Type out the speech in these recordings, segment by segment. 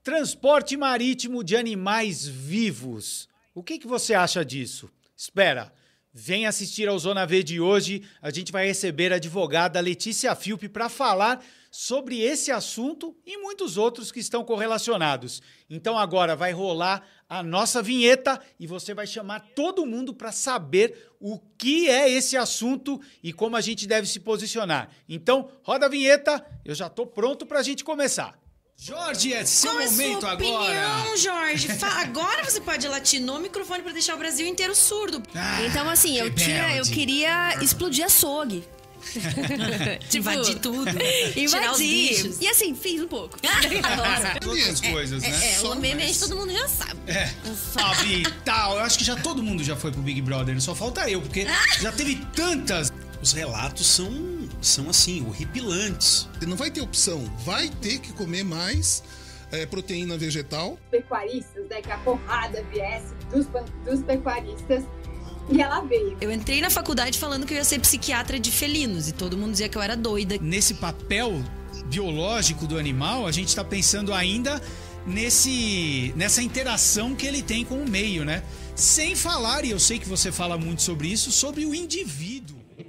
Transporte marítimo de animais vivos. O que você acha disso? Espera, vem assistir ao Zona V de hoje. A gente vai receber a advogada Letícia Filpe para falar sobre esse assunto e muitos outros que estão correlacionados. Então agora vai rolar a nossa vinheta e você vai chamar todo mundo para saber o que é esse assunto e como a gente deve se posicionar. Então, roda a vinheta, eu já estou pronto para a gente começar. Jorge, é seu momento agora. Qual é a sua opinião, Jorge? Agora você pode latir no microfone pra deixar o Brasil inteiro surdo. Então, assim, eu queria explodir açougue. Tipo, invadir tudo. Tirar os bichos. E assim, fiz um pouco. Outras coisas, né? Obviamente todo mundo já sabe. Sabe, tal. Eu acho que já todo mundo já foi pro Big Brother. Só falta eu, porque já teve tantas. Os relatos são assim, horripilantes. Você não vai ter opção, vai ter que comer mais proteína vegetal. Pecuaristas, né, que a porrada viesse dos pecuaristas, e ela veio. Eu entrei na faculdade falando que eu ia ser psiquiatra de felinos, e todo mundo dizia que eu era doida. Nesse papel biológico do animal, a gente está pensando ainda nessa interação que ele tem com o meio, né? Sem falar, e eu sei que você fala muito sobre isso, sobre o indivíduo.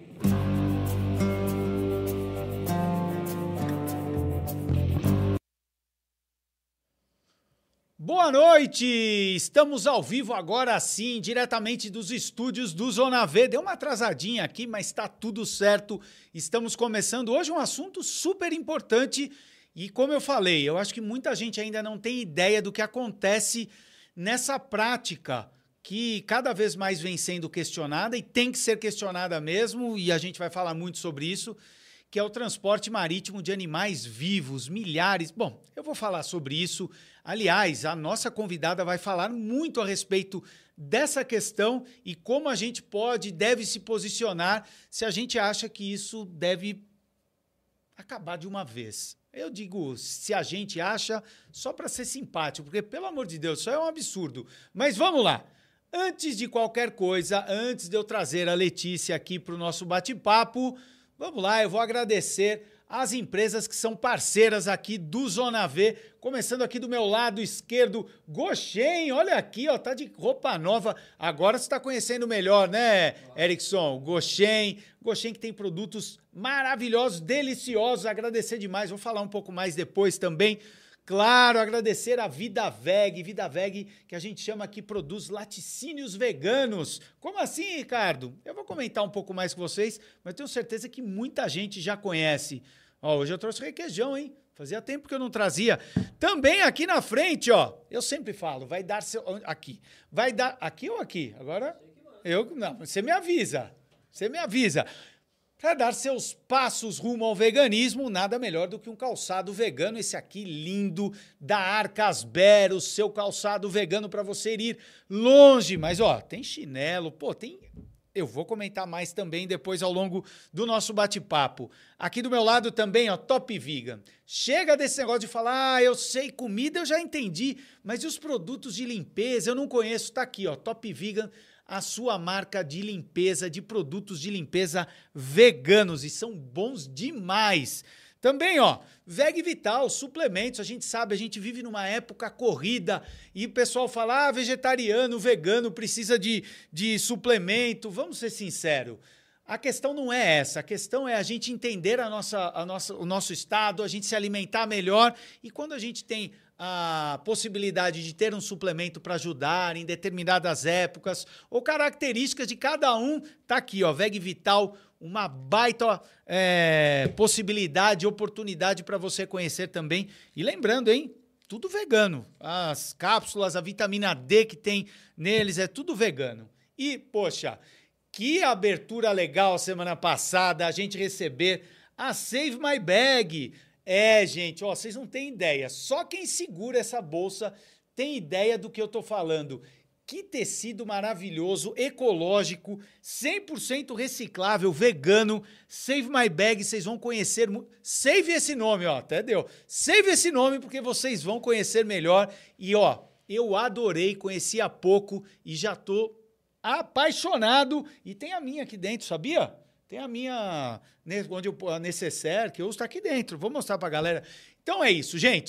Boa noite! Estamos ao vivo agora sim, diretamente dos estúdios do Zona V. Deu uma atrasadinha aqui, mas está tudo certo. Estamos começando hoje um assunto super importante e, como eu falei, eu acho que muita gente ainda não tem ideia do que acontece nessa prática que cada vez mais vem sendo questionada e tem que ser questionada mesmo, e a gente vai falar muito sobre isso, que é o transporte marítimo de animais vivos, milhares. Bom, eu vou falar sobre isso. Aliás, a nossa convidada vai falar muito a respeito dessa questão e como a gente deve se posicionar se a gente acha que isso deve acabar de uma vez. Eu digo, se a gente acha, só para ser simpático, porque, pelo amor de Deus, isso é um absurdo. Mas vamos lá. Antes de qualquer coisa, antes de eu trazer a Letícia aqui para o nosso bate-papo, vamos lá, eu vou agradecer as empresas que são parceiras aqui do Zona V, começando aqui do meu lado esquerdo, Goshen, olha aqui, ó, tá de roupa nova, agora você está conhecendo melhor, né, Erickson? Goshen que tem produtos maravilhosos, deliciosos, agradecer demais, vou falar um pouco mais depois também. Claro, agradecer a Vida Veg, que a gente chama aqui, produz laticínios veganos. Como assim, Ricardo? Eu vou comentar um pouco mais com vocês, mas tenho certeza que muita gente já conhece. Ó, hoje eu trouxe requeijão, hein? Fazia tempo que eu não trazia. Também aqui na frente, ó, eu sempre falo, vai dar seu... Aqui. Vai dar... Aqui ou aqui? Agora, não, você me avisa. Para dar seus passos rumo ao veganismo, nada melhor do que um calçado vegano, esse aqui lindo, da Arcasber, o seu calçado vegano para você ir longe. Mas, ó, tem chinelo, tem... Eu vou comentar mais também depois ao longo do nosso bate-papo. Aqui do meu lado também, ó, Top Vegan. Chega desse negócio de falar, eu sei comida, eu já entendi, mas e os produtos de limpeza? Eu não conheço, tá aqui, ó, Top Vegan, a sua marca de limpeza, de produtos de limpeza veganos, e são bons demais. Também, ó, Veg Vital, suplementos, a gente sabe, a gente vive numa época corrida e o pessoal fala, vegetariano, vegano, precisa de suplemento. Vamos ser sinceros, a questão não é essa, a questão é a gente entender o nosso estado, a gente se alimentar melhor, e quando a gente tem a possibilidade de ter um suplemento para ajudar em determinadas épocas ou características de cada um, tá aqui, ó, Veg Vital, uma baita possibilidade, oportunidade para você conhecer também. E lembrando, hein, tudo vegano. As cápsulas, a vitamina D que tem neles, é tudo vegano. E, poxa, que abertura legal semana passada a gente receber a Save My Bag. Gente, ó, vocês não têm ideia. Só quem segura essa bolsa tem ideia do que eu tô falando. Que tecido maravilhoso, ecológico, 100% reciclável, vegano. Save My Bag, vocês vão conhecer... Save esse nome, ó, até deu. Save esse nome porque vocês vão conhecer melhor. E, ó, eu adorei, conheci há pouco e já tô apaixonado. E tem a minha aqui dentro, sabia? Tem a minha, a necessaire, que eu uso, tá aqui dentro. Vou mostrar pra galera. Então é isso, gente.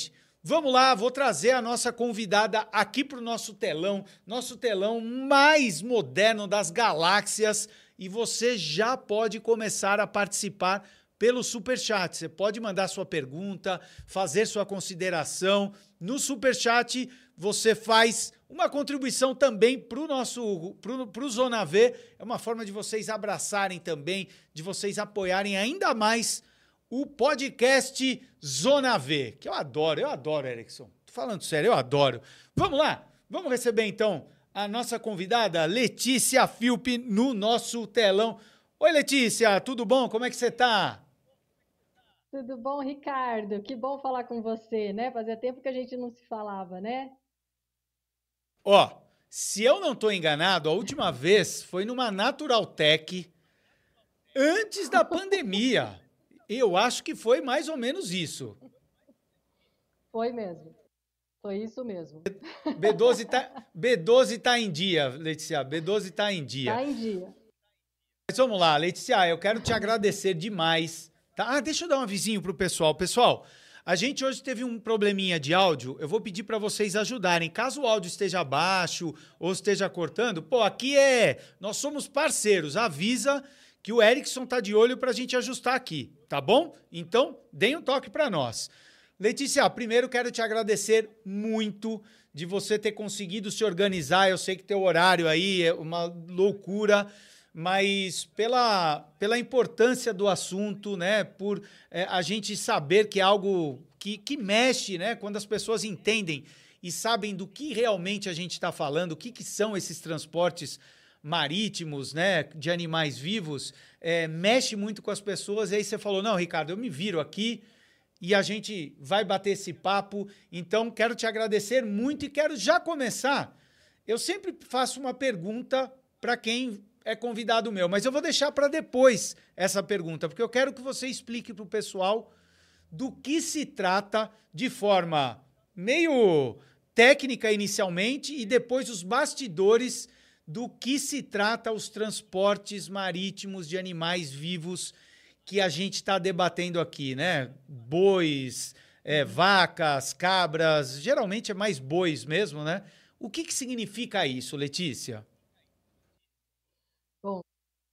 Vamos lá, vou trazer a nossa convidada aqui para o nosso telão mais moderno das galáxias, e você já pode começar a participar pelo Superchat. Você pode mandar sua pergunta, fazer sua consideração. No Superchat, você faz uma contribuição também para o Zona V. É uma forma de vocês abraçarem também, de vocês apoiarem ainda mais o podcast Zona V, que eu adoro, Erickson. Tô falando sério, eu adoro. Vamos lá, vamos receber então a nossa convidada, Letícia Filpe, no nosso telão. Oi, Letícia, tudo bom? Como é que você tá? Tudo bom, Ricardo? Que bom falar com você, né? Fazia tempo que a gente não se falava, né? Ó, se eu não tô enganado, a última vez foi numa Natural Tech, antes da pandemia. Eu acho que foi mais ou menos isso. Foi mesmo. Foi isso mesmo. B12 tá em dia, Letícia. B12 tá em dia. Tá em dia. Mas vamos lá, Letícia, eu quero te agradecer demais. Tá? Deixa eu dar um avisinho pro pessoal. Pessoal, a gente hoje teve um probleminha de áudio. Eu vou pedir para vocês ajudarem. Caso o áudio esteja baixo ou esteja cortando, aqui nós somos parceiros. Avisa que o Erickson tá de olho para a gente ajustar aqui, tá bom? Então, deem um toque para nós. Letícia, primeiro quero te agradecer muito de você ter conseguido se organizar. Eu sei que teu horário aí é uma loucura, mas pela importância do assunto, né? Por a gente saber que é algo que mexe, né? Quando as pessoas entendem e sabem do que realmente a gente está falando, o que são esses transportes marítimos, né, de animais vivos, mexe muito com as pessoas. E aí você falou, não, Ricardo, eu me viro aqui e a gente vai bater esse papo. Então, quero te agradecer muito e quero já começar. Eu sempre faço uma pergunta para quem é convidado meu, mas eu vou deixar para depois essa pergunta, porque eu quero que você explique para o pessoal do que se trata de forma meio técnica inicialmente e depois os bastidores do que se trata os transportes marítimos de animais vivos que a gente está debatendo aqui, né? Bois, vacas, cabras, geralmente é mais bois mesmo, né? O que significa isso, Letícia? Bom,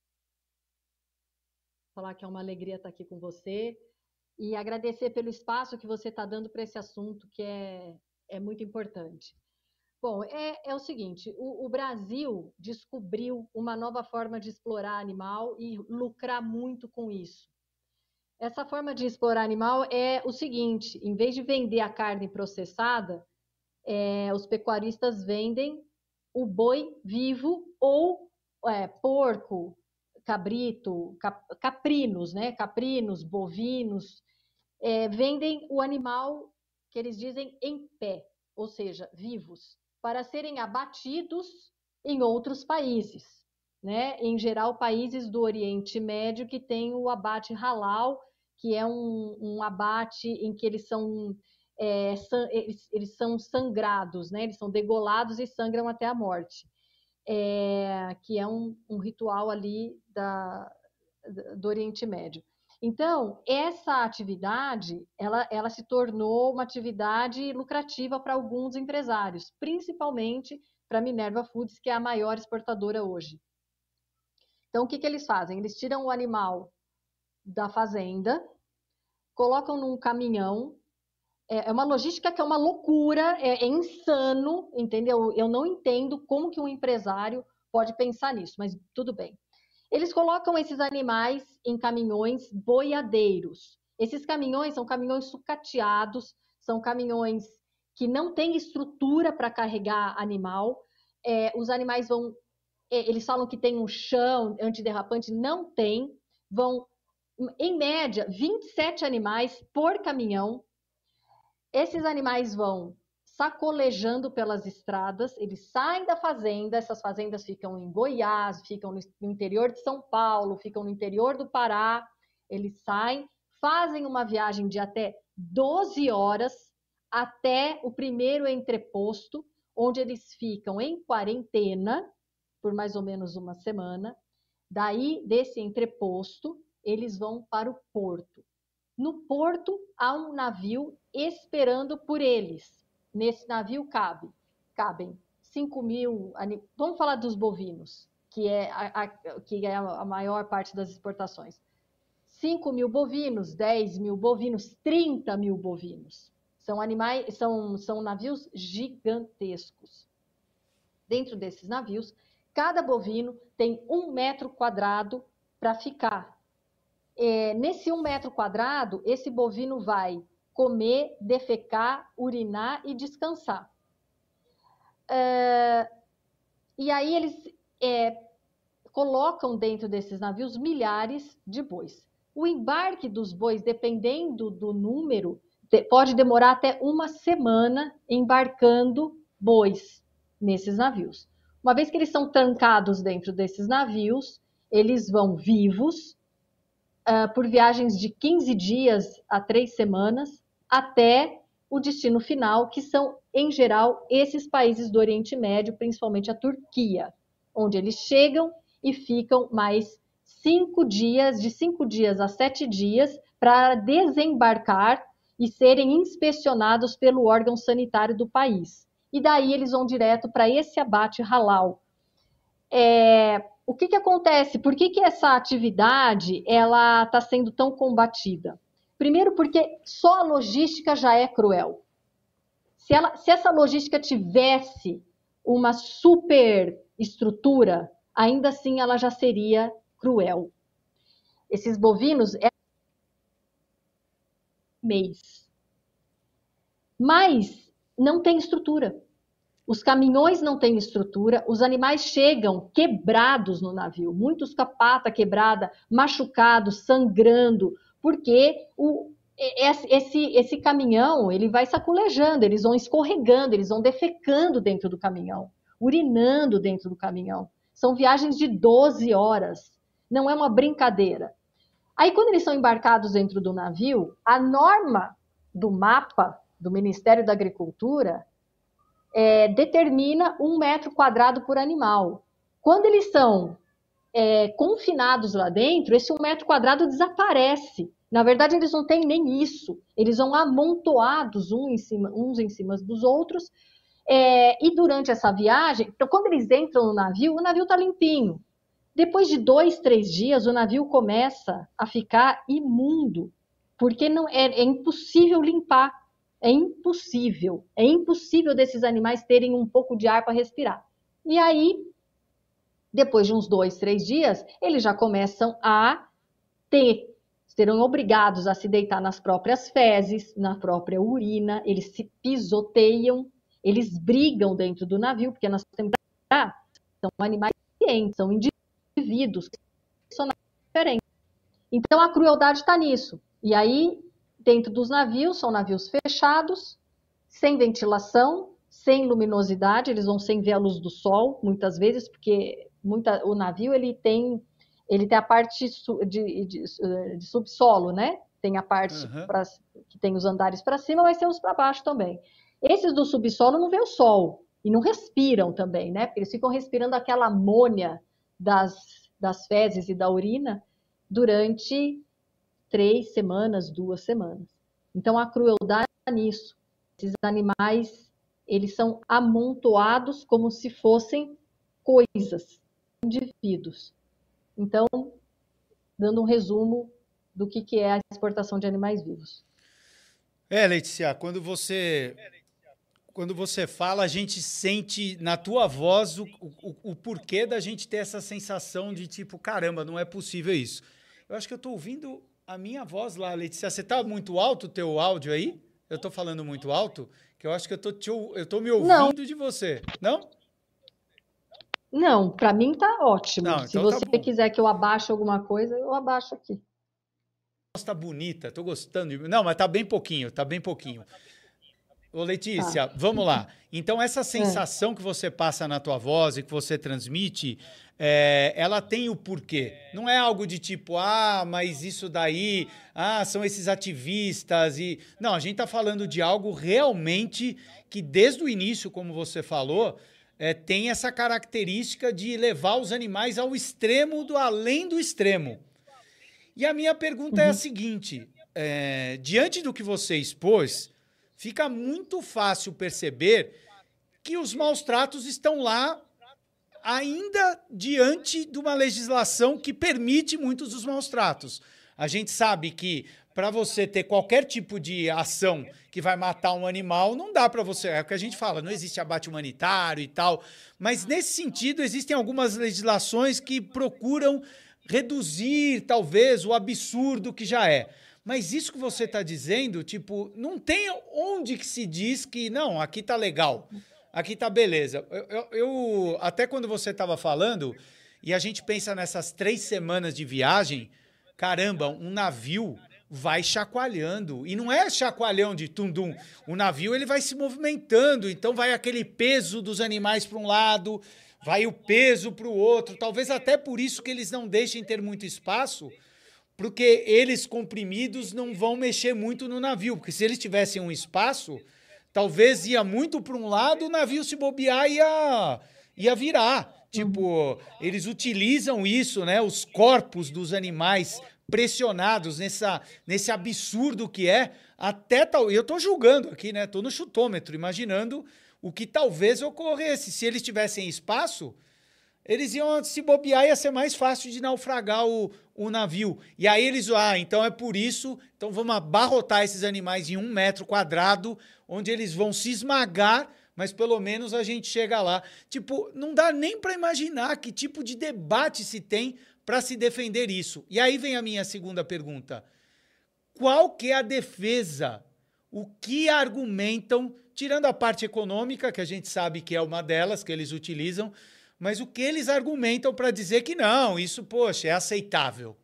falar que é uma alegria estar aqui com você e agradecer pelo espaço que você está dando para esse assunto que é muito importante. Bom, é o seguinte, o Brasil descobriu uma nova forma de explorar animal e lucrar muito com isso. Essa forma de explorar animal é o seguinte, em vez de vender a carne processada, os pecuaristas vendem o boi vivo ou porco, cabrito, caprinos, né? Caprinos, bovinos, vendem o animal que eles dizem em pé, ou seja, vivos, para serem abatidos em outros países, né? Em geral, países do Oriente Médio que tem o abate halal, que é um abate em que eles são sangrados, né? Eles são degolados e sangram até a morte, que é um ritual ali do Oriente Médio. Então, essa atividade, ela se tornou uma atividade lucrativa para alguns empresários, principalmente para a Minerva Foods, que é a maior exportadora hoje. Então, o que eles fazem? Eles tiram o animal da fazenda, colocam num caminhão. É uma logística que é uma loucura, é insano, entendeu? Eu não entendo como que um empresário pode pensar nisso, mas tudo bem. Eles colocam esses animais em caminhões boiadeiros. Esses caminhões são caminhões sucateados, são caminhões que não têm estrutura para carregar animal. Os animais vão... eles falam que tem um chão antiderrapante, não tem. Vão, em média, 27 animais por caminhão. Esses animais vão sacolejando pelas estradas, eles saem da fazenda, essas fazendas ficam em Goiás, ficam no interior de São Paulo, ficam no interior do Pará, eles saem, fazem uma viagem de até 12 horas até o primeiro entreposto, onde eles ficam em quarentena por mais ou menos uma semana. Daí, desse entreposto, eles vão para o porto. No porto, há um navio esperando por eles. Nesse navio cabem 5.000... Vamos falar dos bovinos, que é a maior parte das exportações. 5.000 bovinos, 10.000 bovinos, 30.000 bovinos. São navios gigantescos. Dentro desses navios, cada bovino tem 1 metro quadrado para ficar. Nesse 1 metro quadrado, esse bovino vai comer, defecar, urinar e descansar. E aí eles colocam dentro desses navios milhares de bois. O embarque dos bois, dependendo do número, pode demorar até 1 semana embarcando bois nesses navios. Uma vez que eles são trancados dentro desses navios, eles vão vivos por viagens de 15 dias a 3 semanas até o destino final, que são, em geral, esses países do Oriente Médio, principalmente a Turquia, onde eles chegam e ficam mais 5 dias, de 5 dias a 7 dias, para desembarcar e serem inspecionados pelo órgão sanitário do país. E daí eles vão direto para esse abate halal. O que acontece? Por que essa atividade está sendo tão combatida? Primeiro, porque só a logística já é cruel. Se essa logística tivesse uma super estrutura, ainda assim ela já seria cruel. Esses bovinos mês. Mas não tem estrutura. Os caminhões não têm estrutura, os animais chegam quebrados no navio, muitos com a pata quebrada, machucados, sangrando, porque esse caminhão ele vai saculejando, eles vão escorregando, eles vão defecando dentro do caminhão, urinando dentro do caminhão. São viagens de 12 horas, não é uma brincadeira. Aí, quando eles são embarcados dentro do navio, a norma do mapa do Ministério da Agricultura determina 1 metro quadrado por animal. Quando eles são confinados lá dentro, esse 1 metro quadrado desaparece. Na verdade, eles não têm nem isso. Eles vão amontoados uns em cima dos outros. E durante essa viagem, então, quando eles entram no navio, o navio está limpinho. Depois de 2, 3 dias, o navio começa a ficar imundo, porque é impossível limpar. É impossível desses animais terem um pouco de ar para respirar. E aí, depois de uns 2, 3 dias, eles já começam serão obrigados a se deitar nas próprias fezes, na própria urina, eles se pisoteiam, eles brigam dentro do navio, porque nós temos que são animais diferentes, são indivíduos que são diferentes. Então, a crueldade está nisso. E aí, dentro dos navios, são navios fechados, sem ventilação, sem luminosidade, eles vão sem ver a luz do sol, muitas vezes, porque o navio ele tem a parte de subsolo, né? Tem a parte que tem os andares para cima, mas tem os para baixo também. Esses do subsolo não vê o sol e não respiram também, né? Porque eles ficam respirando aquela amônia das fezes e da urina durante 3 semanas, 2 semanas. Então, a crueldade é nisso. Esses animais, eles são amontoados como se fossem coisas, indivíduos. Então, dando um resumo do que é a exportação de animais vivos. Letícia, quando você fala, a gente sente na tua voz o porquê da gente ter essa sensação de tipo, caramba, não é possível isso. Eu acho que eu estou ouvindo a minha voz lá, Letícia. Você está muito alto o teu áudio aí? Eu estou falando muito alto? Que eu acho que eu tô me ouvindo não. De você. Não? Não, para mim tá ótimo. Não, se então você quiser que eu abaixe alguma coisa, eu abaixo aqui. Tá bonita, tô gostando. Não, mas tá bem pouquinho, Ô, Letícia, vamos lá. Então, essa sensação que você passa na tua voz e que você transmite, ela tem o porquê. Não é algo de tipo, mas isso daí, são esses ativistas e... Não, a gente tá falando de algo realmente que desde o início, como você falou, tem essa característica de levar os animais ao extremo do além do extremo. E a minha pergunta é a seguinte, diante do que você expôs, fica muito fácil perceber que os maus tratos estão lá ainda diante de uma legislação que permite muitos dos maus tratos. A gente sabe que para você ter qualquer tipo de ação que vai matar um animal, não dá para você... É o que a gente fala, não existe abate humanitário e tal. Mas, nesse sentido, existem algumas legislações que procuram reduzir, talvez, o absurdo que já é. Mas isso que você está dizendo, tipo, não tem onde que se diz que, não, aqui tá legal, aqui tá beleza. Eu até quando você estava falando, e a gente pensa nessas 3 semanas de viagem, caramba, um navio vai chacoalhando. E não é chacoalhão de tum-dum. O navio ele vai se movimentando, então vai aquele peso dos animais para um lado, vai o peso para o outro. Talvez até por isso que eles não deixem ter muito espaço, porque eles comprimidos não vão mexer muito no navio. Porque se eles tivessem um espaço, talvez ia muito para um lado, o navio se bobear ia virar. Tipo, eles utilizam isso, né? Os corpos dos animais pressionados nesse absurdo que é, até tal. Eu estou julgando aqui, né? Estou no chutômetro, imaginando o que talvez ocorresse. Se eles tivessem espaço, eles iam se bobear, ia ser mais fácil de naufragar o navio. E aí eles, então é por isso, então vamos abarrotar esses animais em 1 metro quadrado, onde eles vão se esmagar, mas pelo menos a gente chega lá. Tipo, não dá nem para imaginar que tipo de debate se tem para se defender isso. E aí vem a minha segunda pergunta. Qual que é a defesa? O que argumentam, tirando a parte econômica, que a gente sabe que é uma delas, que eles utilizam, mas o que eles argumentam para dizer que não, isso, poxa, é aceitável?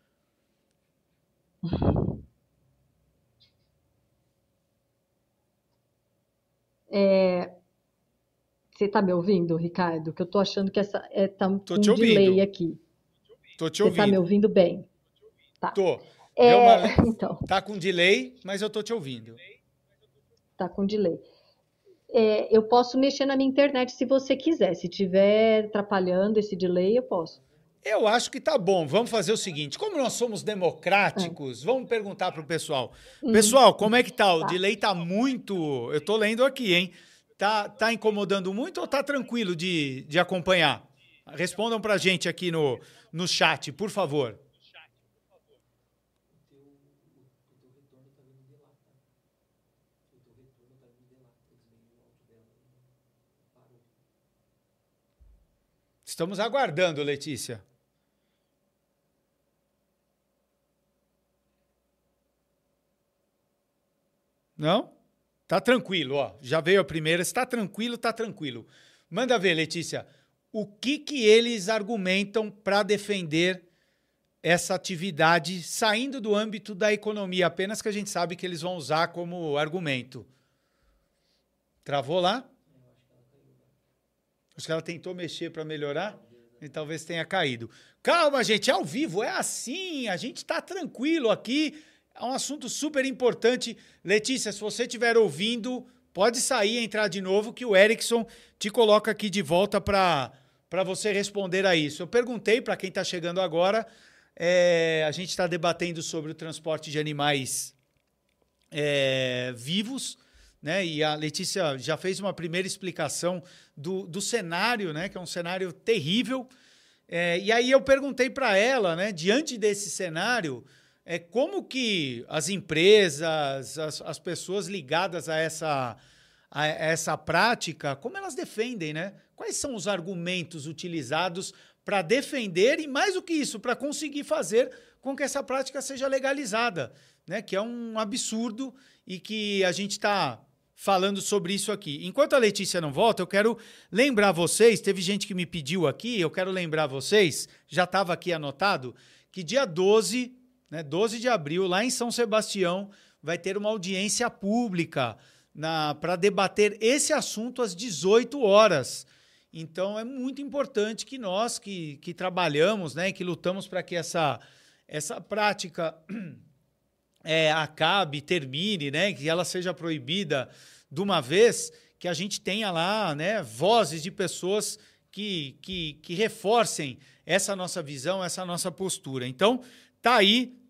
Você está me ouvindo, Ricardo? Que eu estou achando que tá com Tô te ouvindo. delay aqui. Tô te Você ouvindo. está me ouvindo bem? Tá. Tô. Então. Tá com delay, mas eu tô te ouvindo. Tá com delay. Eu posso mexer na minha internet se você quiser. Se tiver atrapalhando esse delay, eu posso. Eu acho que tá bom. Vamos fazer o seguinte. Como nós somos democráticos, vamos perguntar pro pessoal. Pessoal, como é que tá? O delay tá muito... Eu tô lendo aqui, hein? Tá incomodando muito ou tá tranquilo de acompanhar? Respondam pra gente aqui no chat, por favor. Estamos aguardando, Letícia. Não? Tá tranquilo, ó. Já veio a primeira. Se tá tranquilo, tá tranquilo. Manda ver, Letícia. O que eles argumentam para defender essa atividade saindo do âmbito da economia, apenas que a gente sabe que eles vão usar como argumento. Travou lá? Acho que ela tentou mexer para melhorar e talvez tenha caído. Calma, gente, é ao vivo, é assim, a gente está tranquilo aqui, é um assunto super importante. Letícia, se você estiver ouvindo, pode sair e entrar de novo, que o Erickson te coloca aqui de volta para você responder a isso. Eu perguntei para quem está chegando agora, a gente está debatendo sobre o transporte de animais vivos, né? E a Letícia já fez uma primeira explicação do cenário, né? Que é um cenário terrível. E aí eu perguntei para ela, né? Diante desse cenário, como que as empresas, as pessoas ligadas a essa prática, como elas defendem, né? Quais são os argumentos utilizados para defender e, mais do que isso, para conseguir fazer com que essa prática seja legalizada, né? Que é um absurdo e que a gente está falando sobre isso aqui. Enquanto a Letícia não volta, eu quero lembrar vocês, teve gente que me pediu aqui, eu quero lembrar vocês, já estava aqui anotado, que dia 12, né, 12 de abril, lá em São Sebastião, vai ter uma audiência pública para debater esse assunto às 18 horas. Então, é muito importante que nós que trabalhamos, né, que lutamos para que essa prática acabe, termine, né, que ela seja proibida de uma vez, que a gente tenha lá, né, vozes de pessoas que reforcem essa nossa visão, essa nossa postura. Então, tá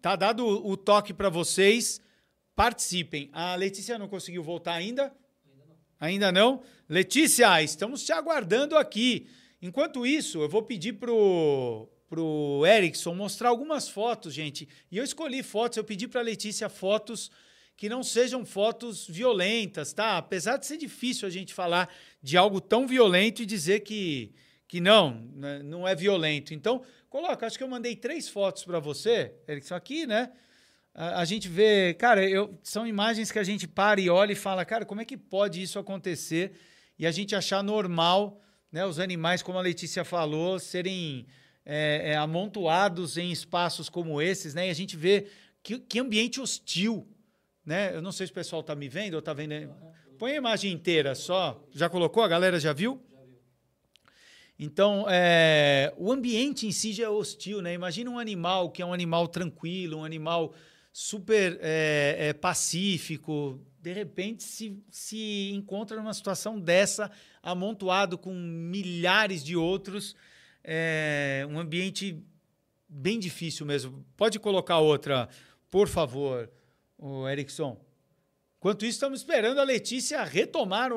Tá dado o toque para vocês. Participem. A Letícia não conseguiu voltar ainda? Ainda não? Letícia, estamos te aguardando aqui. Enquanto isso, eu vou pedir pro Erickson mostrar algumas fotos, gente. E eu escolhi fotos, eu pedi para a Letícia fotos que não sejam fotos violentas, tá? Apesar de ser difícil a gente falar de algo tão violento e dizer que não é violento. Então, coloca, acho que eu mandei 3 fotos para você, Erickson, aqui, né? A gente vê, cara, são imagens que a gente para e olha e fala, cara, como é que pode isso acontecer? E a gente achar normal, né, os animais, como a Letícia falou, serem amontoados em espaços como esses, né? E a gente vê que ambiente hostil, né? Eu não sei se o pessoal está me vendo ou está vendo. Põe a imagem inteira só. Já colocou? A galera já viu? Então, o ambiente em si já é hostil, né? Imagina um animal que é um animal tranquilo, um animal super pacífico, de repente se encontra numa situação dessa, amontoado com milhares de outros, um ambiente bem difícil mesmo. Pode colocar outra, por favor, o Erickson. Enquanto isso, estamos esperando a Letícia retomar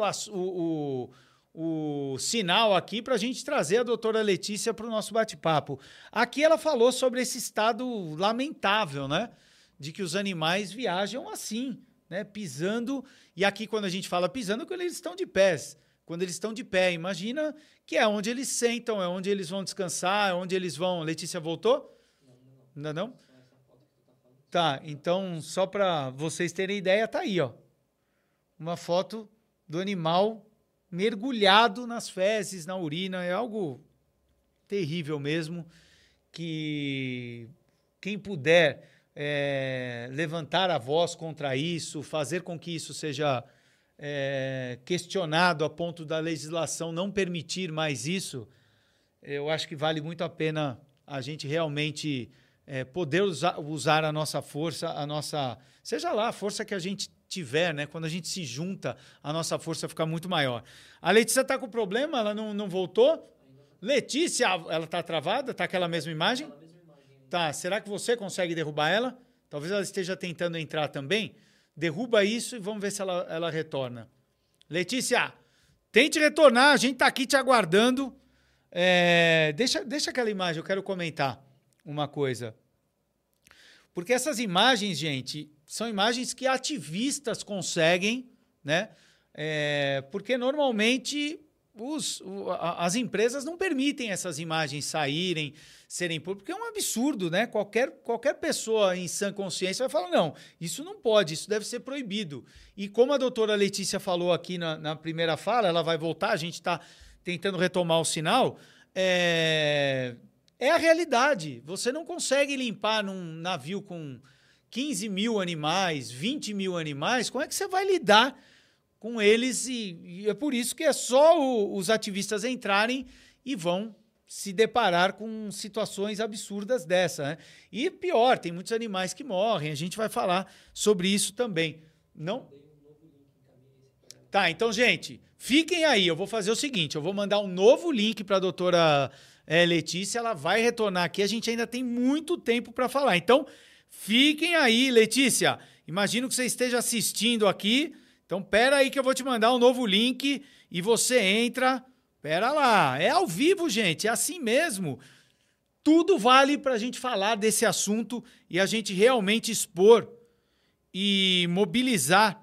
o sinal aqui para a gente trazer a doutora Letícia para o nosso bate-papo. Aqui ela falou sobre esse estado lamentável, né? De que os animais viajam assim, né? Pisando. E aqui, quando a gente fala pisando, quando eles estão de pés. Quando eles estão de pé, imagina que é onde eles sentam, é onde eles vão descansar, é onde eles vão... Letícia voltou? Ainda não? Tá, então, só para vocês terem ideia, tá aí, ó. Uma foto do animal mergulhado nas fezes, na urina. É algo terrível mesmo, que quem puder levantar a voz contra isso, fazer com que isso seja questionado a ponto da legislação não permitir mais isso, eu acho que vale muito a pena a gente realmente poder usar a nossa força, seja lá a força que a gente tiver, né? Quando a gente se junta, a nossa força fica muito maior. A Letícia está com problema? Ela não voltou? Letícia, ela está travada? Está aquela mesma imagem? Tá, será que você consegue derrubar ela? Talvez ela esteja tentando entrar também. Derruba isso e vamos ver se ela retorna. Letícia, tente retornar, a gente está aqui te aguardando. Deixa aquela imagem, eu quero comentar uma coisa. Porque essas imagens, gente, são imagens que ativistas conseguem, né? Porque normalmente as empresas não permitem essas imagens serem públicas, porque é um absurdo, né? Qualquer pessoa em sã consciência vai falar, não, isso não pode, isso deve ser proibido. E como a doutora Letícia falou aqui na primeira fala, ela vai voltar, a gente está tentando retomar o sinal, é a realidade. Você não consegue limpar num navio com 15 mil animais, 20 mil animais, como é que você vai lidar com eles? E é por isso que é só os ativistas entrarem e vão se deparar com situações absurdas dessa, né? E pior, tem muitos animais que morrem, a gente vai falar sobre isso também. Não? Tá, então, gente, fiquem aí, eu vou fazer o seguinte, eu vou mandar um novo link para a doutora Letícia, ela vai retornar aqui, a gente ainda tem muito tempo para falar. Então, fiquem aí, Letícia, imagino que você esteja assistindo aqui, então pera aí que eu vou te mandar um novo link e você entra. Pera lá, é ao vivo, gente, é assim mesmo. Tudo vale para a gente falar desse assunto e a gente realmente expor e mobilizar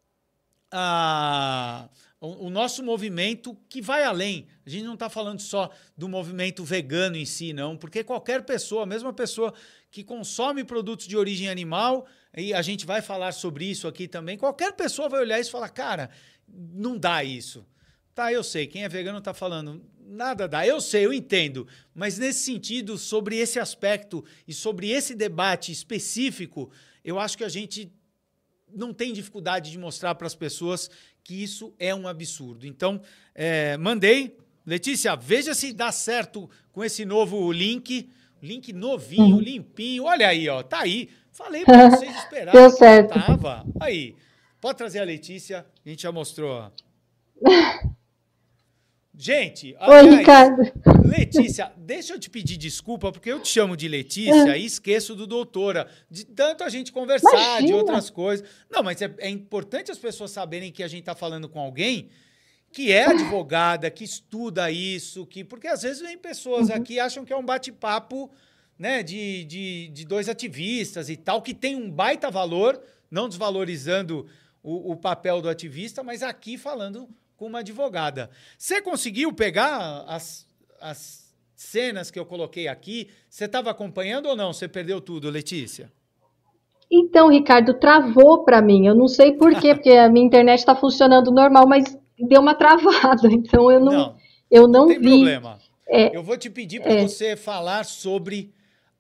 o nosso movimento que vai além. A gente não está falando só do movimento vegano em si, não, porque qualquer pessoa, mesmo a pessoa que consome produtos de origem animal, e a gente vai falar sobre isso aqui também, qualquer pessoa vai olhar isso e falar, cara, não dá isso. Tá, eu sei, quem é vegano está falando, nada dá, eu sei, eu entendo, mas nesse sentido, sobre esse aspecto e sobre esse debate específico, eu acho que a gente não tem dificuldade de mostrar para as pessoas que isso é um absurdo. Então, mandei. Letícia, veja se dá certo com esse novo link novinho, limpinho, olha aí, ó, tá aí, falei para vocês esperarem. Deu certo. Tava, aí, pode trazer a Letícia, a gente já mostrou, ó. Gente, Oi, Ricardo. Letícia, deixa eu te pedir desculpa, porque eu te chamo de Letícia e esqueço do doutora, de tanto a gente conversar, Imagina. de outras coisas. Não, mas é importante as pessoas saberem que a gente está falando com alguém que é advogada, que estuda isso, porque às vezes vem pessoas aqui e acham que é um bate-papo, né, de dois ativistas e tal, que tem um baita valor, não desvalorizando o papel do ativista, mas aqui falando com uma advogada. Você conseguiu pegar as cenas que eu coloquei aqui? Você estava acompanhando ou não? Você perdeu tudo, Letícia? Então, Ricardo, travou para mim. Eu não sei por quê, porque a minha internet está funcionando normal, mas deu uma travada. Então, eu não tem vi. Problema. Eu vou te pedir para você falar sobre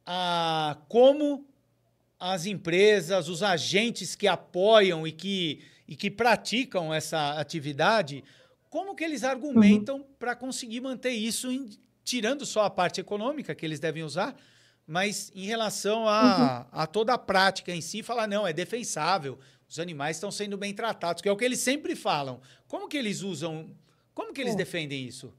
como as empresas, os agentes que apoiam e que praticam essa atividade, como que eles argumentam para conseguir manter isso, tirando só a parte econômica que eles devem usar, mas em relação a toda a prática em si, falar, não, é defensável, os animais estão sendo bem tratados, que é o que eles sempre falam. Como que eles usam, como que eles defendem isso?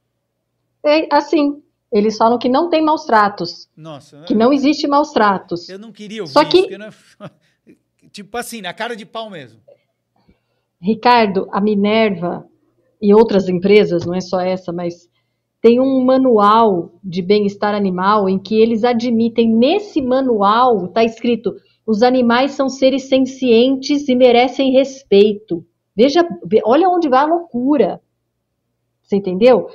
Assim, eles falam que não tem maus tratos, Nossa, que não existe maus tratos. Eu não queria ouvir Só que, isso, porque não é... tipo assim, na cara de pau mesmo. Ricardo, a Minerva e outras empresas, não é só essa, mas tem um manual de bem-estar animal em que eles admitem, nesse manual está escrito, os animais são seres sencientes e merecem respeito. Veja, olha onde vai a loucura. Você entendeu?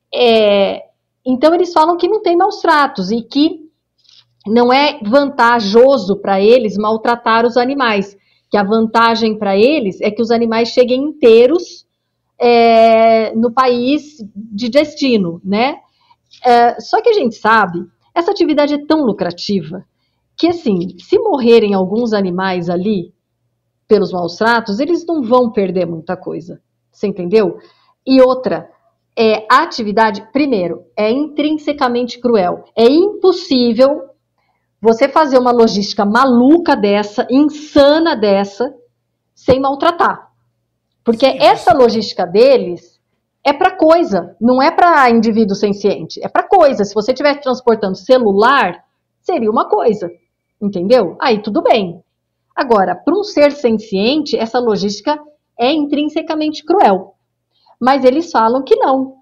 Então eles falam que não tem maus tratos e que não é vantajoso para eles maltratar os animais, que a vantagem para eles é que os animais cheguem inteiros no país de destino, né? Só que a gente sabe, essa atividade é tão lucrativa que, assim, se morrerem alguns animais ali pelos maus tratos, eles não vão perder muita coisa, você entendeu? E outra, a atividade, primeiro, é intrinsecamente cruel. É impossível você fazer uma logística maluca dessa, insana dessa, sem maltratar. Porque essa logística deles é para coisa, não é para indivíduo senciente, é para coisa. Se você estivesse transportando celular, seria uma coisa, entendeu? Aí tudo bem. Agora, para um ser senciente, essa logística é intrinsecamente cruel. Mas eles falam que não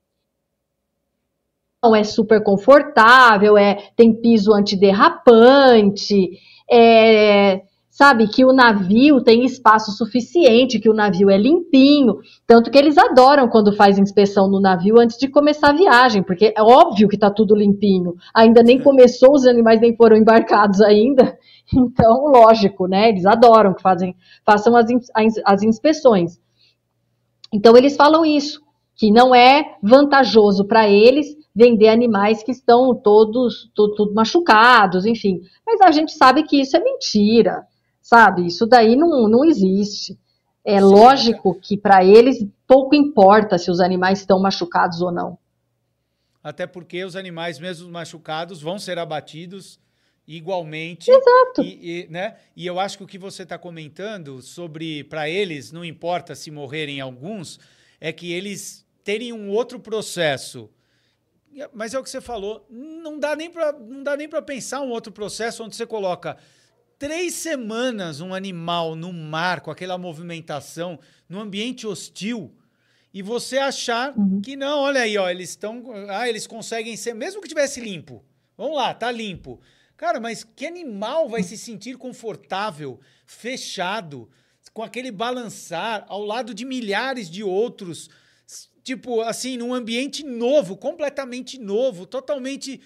é super confortável, tem piso antiderrapante, sabe, que o navio tem espaço suficiente, que o navio é limpinho, tanto que eles adoram quando faz inspeção no navio antes de começar a viagem, porque é óbvio que está tudo limpinho, ainda nem começou, os animais nem foram embarcados ainda, então, lógico, né, eles adoram que façam as inspeções. Então, eles falam isso, que não é vantajoso para eles vender animais que estão todos machucados, enfim. Mas a gente sabe que isso é mentira, sabe? Isso daí não existe. É lógico que para eles pouco importa se os animais estão machucados ou não. Até porque os animais, mesmo machucados, vão ser abatidos igualmente. Exato. Né? E eu acho que o que você está comentando sobre, para eles, não importa se morrerem alguns, é que eles terem um outro processo. Mas é o que você falou, não dá nem para pensar um outro processo onde você coloca 3 semanas um animal no mar, com aquela movimentação, num ambiente hostil, e você achar que não, olha aí, ó, eles conseguem ser, mesmo que tivesse limpo, vamos lá, tá limpo. Cara, mas que animal vai se sentir confortável, fechado, com aquele balançar ao lado de milhares de outros, tipo, assim, num ambiente novo, completamente novo, totalmente...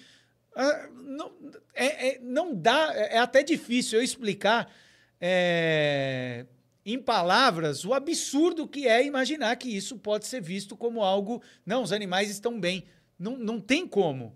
não dá, é até difícil eu explicar em palavras o absurdo que é imaginar que isso pode ser visto como algo... Não, os animais estão bem. Não tem como.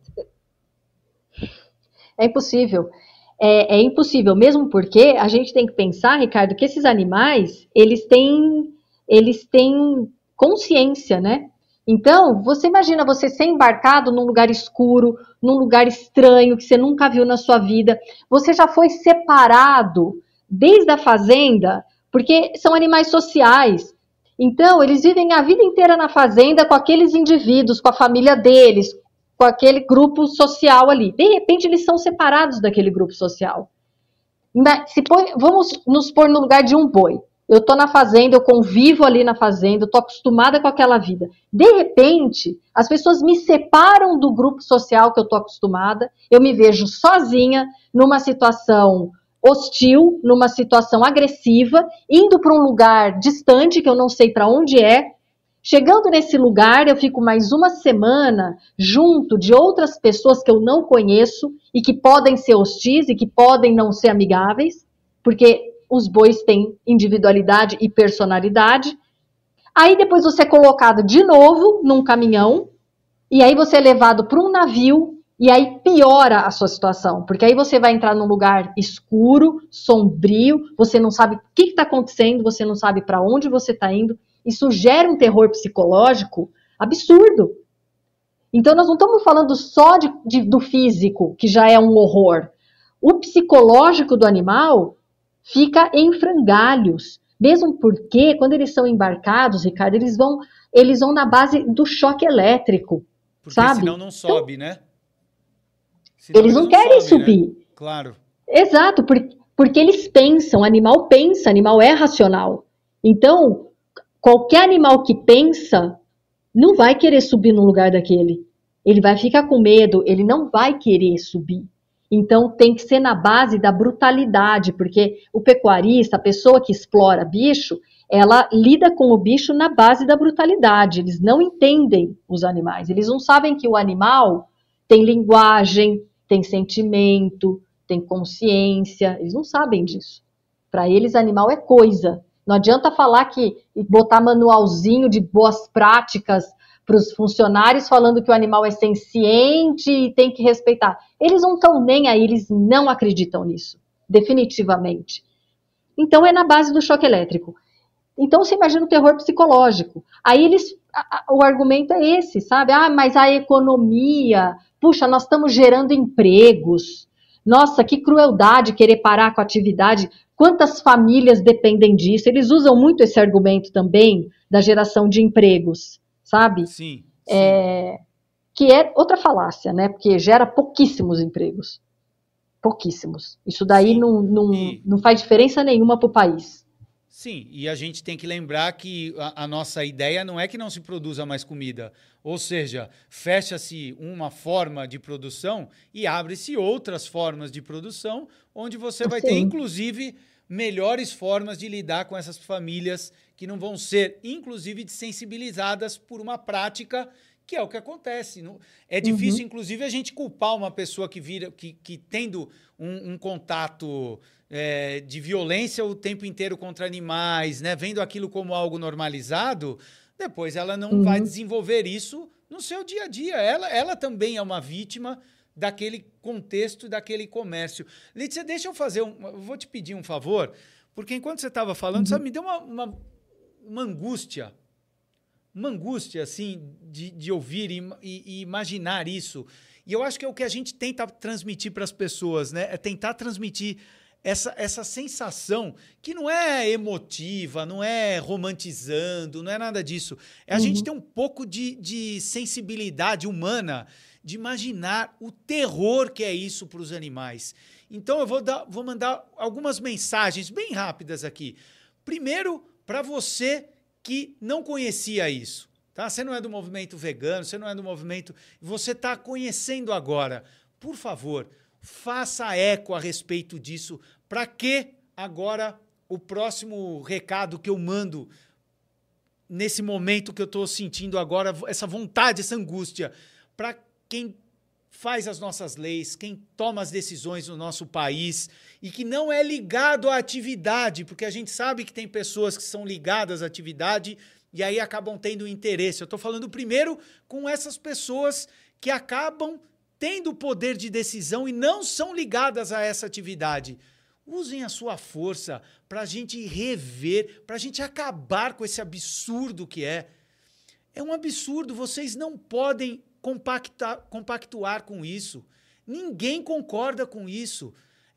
É impossível. É impossível, mesmo porque a gente tem que pensar, Ricardo, que esses animais, eles têm consciência, né? Então, você imagina você ser embarcado num lugar escuro, num lugar estranho, que você nunca viu na sua vida. Você já foi separado desde a fazenda, porque são animais sociais. Então, eles vivem a vida inteira na fazenda com aqueles indivíduos, com a família deles, com aquele grupo social ali. De repente, eles são separados daquele grupo social. Vamos nos pôr no lugar de um boi. Eu estou na fazenda, eu convivo ali na fazenda, eu estou acostumada com aquela vida. De repente, as pessoas me separam do grupo social que eu estou acostumada, eu me vejo sozinha, numa situação hostil, numa situação agressiva, indo para um lugar distante, que eu não sei para onde é. Chegando nesse lugar, eu fico mais uma semana junto de outras pessoas que eu não conheço e que podem ser hostis e que podem não ser amigáveis, porque os bois têm individualidade e personalidade. Aí depois você é colocado de novo num caminhão e aí você é levado para um navio e aí piora a sua situação, porque aí você vai entrar num lugar escuro, sombrio, você não sabe o que está acontecendo, você não sabe para onde você está indo. Isso gera um terror psicológico absurdo. Então, nós não estamos falando só do físico, que já é um horror. O psicológico do animal fica em frangalhos. Mesmo porque, quando eles são embarcados, Ricardo, eles vão na base do choque elétrico. Porque sabe? Senão não sobe, então, né? Senão eles não querem sobem, subir. Né? Claro. Exato, porque eles pensam, animal pensa, animal é racional. Então, qualquer animal que pensa não vai querer subir no lugar daquele. Ele vai ficar com medo, ele não vai querer subir. Então tem que ser na base da brutalidade, porque o pecuarista, a pessoa que explora bicho, ela lida com o bicho na base da brutalidade. Eles não entendem os animais, eles não sabem que o animal tem linguagem, tem sentimento, tem consciência, eles não sabem disso. Para eles, animal é coisa. Não adianta falar que botar manualzinho de boas práticas para os funcionários falando que o animal é senciente e tem que respeitar. Eles não estão nem aí, eles não acreditam nisso, definitivamente. Então é na base do choque elétrico. Então você imagina o terror psicológico. Aí o argumento é esse, sabe? Ah, mas a economia, puxa, nós estamos gerando empregos. Nossa, que crueldade querer parar com a atividade. Quantas famílias dependem disso? Eles usam muito esse argumento também da geração de empregos, sabe? Sim. Que é outra falácia, né? Porque gera pouquíssimos empregos. Pouquíssimos. Isso daí não faz diferença nenhuma para o país. Sim, e a gente tem que lembrar que a nossa ideia não é que não se produza mais comida. Ou seja, fecha-se uma forma de produção e abre-se outras formas de produção, onde você vai ter, inclusive, melhores formas de lidar com essas famílias que não vão ser, inclusive, sensibilizadas por uma prática que é o que acontece. É difícil, inclusive, a gente culpar uma pessoa que tendo um contato de violência o tempo inteiro contra animais, né, vendo aquilo como algo normalizado, depois ela não vai desenvolver isso no seu dia a dia. Ela também é uma vítima daquele contexto, daquele comércio. Lídia, deixa eu fazer eu vou te pedir um favor, porque enquanto você estava falando, sabe, me deu uma angústia. Uma angústia, assim, de ouvir e imaginar isso. E eu acho que é o que a gente tenta transmitir para as pessoas, né? É tentar transmitir essa sensação que não é emotiva, não é romantizando, não é nada disso. É a gente ter um pouco de sensibilidade humana, de imaginar o terror que é isso para os animais. Então, eu vou mandar algumas mensagens bem rápidas aqui. Primeiro, para você que não conhecia isso, tá? Você não é do movimento vegano, você não é do movimento... Você está conhecendo agora. Por favor, faça eco a respeito disso. Para que agora o próximo recado que eu mando nesse momento que eu estou sentindo agora, essa vontade, essa angústia, para quem faz as nossas leis, quem toma as decisões no nosso país e que não é ligado à atividade, porque a gente sabe que tem pessoas que são ligadas à atividade e aí acabam tendo interesse. Eu estou falando primeiro com essas pessoas que acabam tendo poder de decisão e não são ligadas a essa atividade. Usem a sua força para a gente rever, para a gente acabar com esse absurdo que é. É um absurdo, vocês não podem compactuar com isso. Ninguém concorda com isso.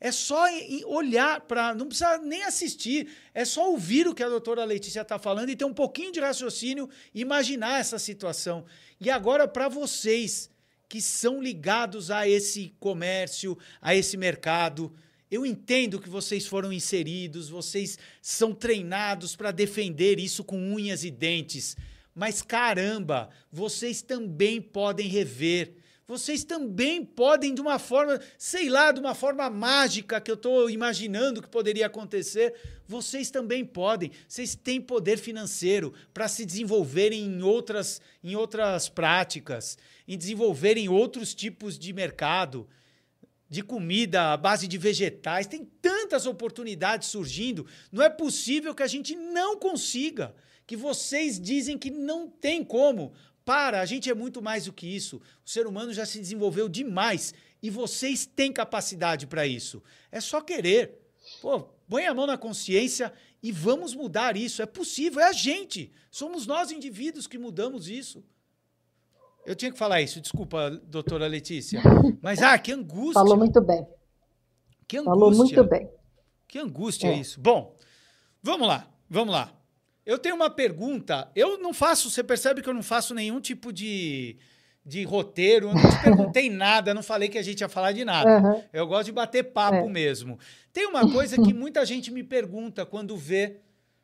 É só olhar para... Não precisa nem assistir. É só ouvir o que a doutora Letícia está falando e ter um pouquinho de raciocínio e imaginar essa situação. E agora, para vocês que são ligados a esse comércio, a esse mercado, eu entendo que vocês foram inseridos, vocês são treinados para defender isso com unhas e dentes. Mas, caramba, vocês também podem rever. Vocês também podem, de uma forma, sei lá, de uma forma mágica que eu estou imaginando que poderia acontecer, vocês também podem. Vocês têm poder financeiro para se desenvolverem em outras práticas, em desenvolverem outros tipos de mercado, de comida à base de vegetais. Tem tantas oportunidades surgindo. Não é possível que a gente não consiga, que vocês dizem que não tem como. A gente é muito mais do que isso. O ser humano já se desenvolveu demais e vocês têm capacidade para isso. É só querer. Pô, põe a mão na consciência e vamos mudar isso. É possível, é a gente. Somos nós, indivíduos, que mudamos isso. Eu tinha que falar isso, desculpa, doutora Letícia. Mas, que angústia. Falou muito bem. Que angústia. Falou muito bem. Que angústia isso. Bom, vamos lá. Eu tenho uma pergunta. Eu não faço, você percebe que eu não faço nenhum tipo de roteiro. Eu não te perguntei nada, não falei que a gente ia falar de nada. Uhum. Eu gosto de bater papo mesmo. Tem uma coisa que muita gente me pergunta quando vê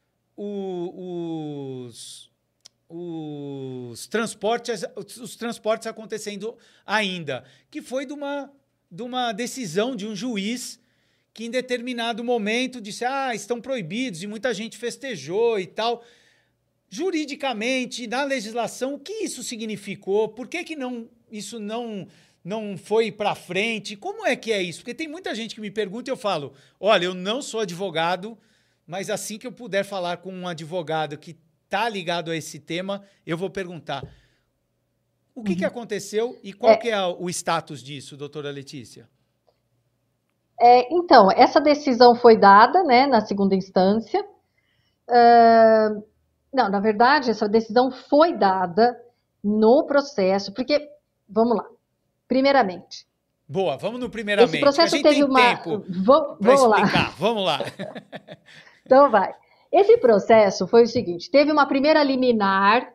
os transportes acontecendo ainda, que foi de uma decisão de um juiz que em determinado momento disse, estão proibidos, e muita gente festejou e tal. Juridicamente, na legislação, o que isso significou? Por que isso não foi para frente? Como é que é isso? Porque tem muita gente que me pergunta e eu falo, olha, eu não sou advogado, mas assim que eu puder falar com um advogado que está ligado a esse tema, eu vou perguntar. O que aconteceu e qual que é o status disso, doutora Letícia? Então, essa decisão foi dada, né, na segunda instância. Não, na verdade, essa decisão foi dada no processo, porque, vamos lá, primeiramente. Boa, vamos no primeiramente. Esse processo a gente teve tem tempo para explicar. Vamos lá. Então, vai. Esse processo foi o seguinte, teve uma primeira liminar,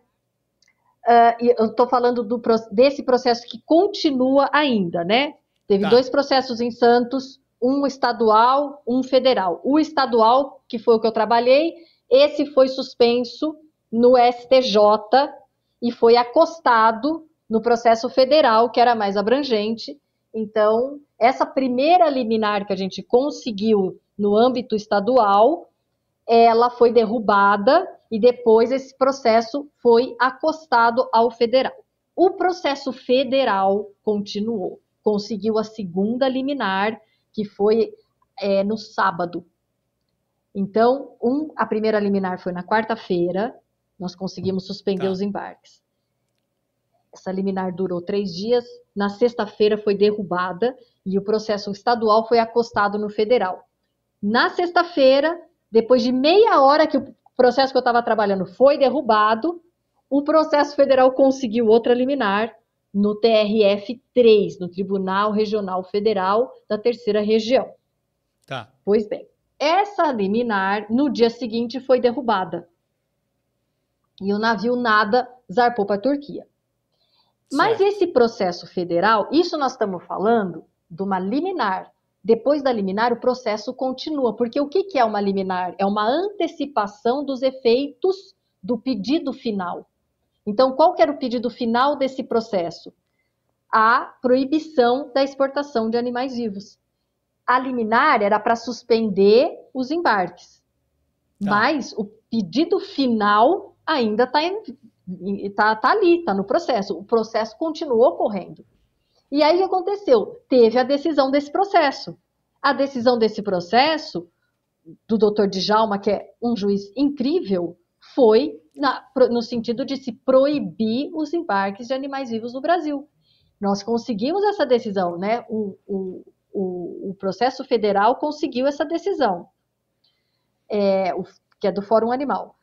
e eu estou falando desse processo que continua ainda, né? Teve 2 processos em Santos, um estadual, um federal. O estadual, que foi o que eu trabalhei, esse foi suspenso no STJ e foi acostado no processo federal, que era mais abrangente. Então, essa primeira liminar que a gente conseguiu no âmbito estadual, ela foi derrubada e depois esse processo foi acostado ao federal. O processo federal continuou, conseguiu a segunda liminar, que foi no sábado. Então, a primeira liminar foi na quarta-feira, nós conseguimos suspender os embarques. Essa liminar durou 3 dias, na sexta-feira foi derrubada e o processo estadual foi acostado no federal. Na sexta-feira, depois de meia hora que o processo que eu estava trabalhando foi derrubado, o processo federal conseguiu outra liminar no TRF3, no Tribunal Regional Federal da Terceira Região. Tá. Pois bem, essa liminar, no dia seguinte, foi derrubada. E o navio nada zarpou para a Turquia. Mas esse processo federal, isso nós estamos falando de uma liminar. Depois da liminar, o processo continua. Porque o que é uma liminar? É uma antecipação dos efeitos do pedido final. Então, qual que era o pedido final desse processo? A proibição da exportação de animais vivos. A liminar era para suspender os embarques. Tá. Mas o pedido final ainda está ali, está no processo. O processo continuou correndo. E aí o que aconteceu? Teve a decisão desse processo. A decisão desse processo, do Dr. Djalma, que é um juiz incrível, foi no sentido de se proibir os embarques de animais vivos no Brasil. Nós conseguimos essa decisão, né? O processo federal conseguiu essa decisão, que é do Fórum Animal.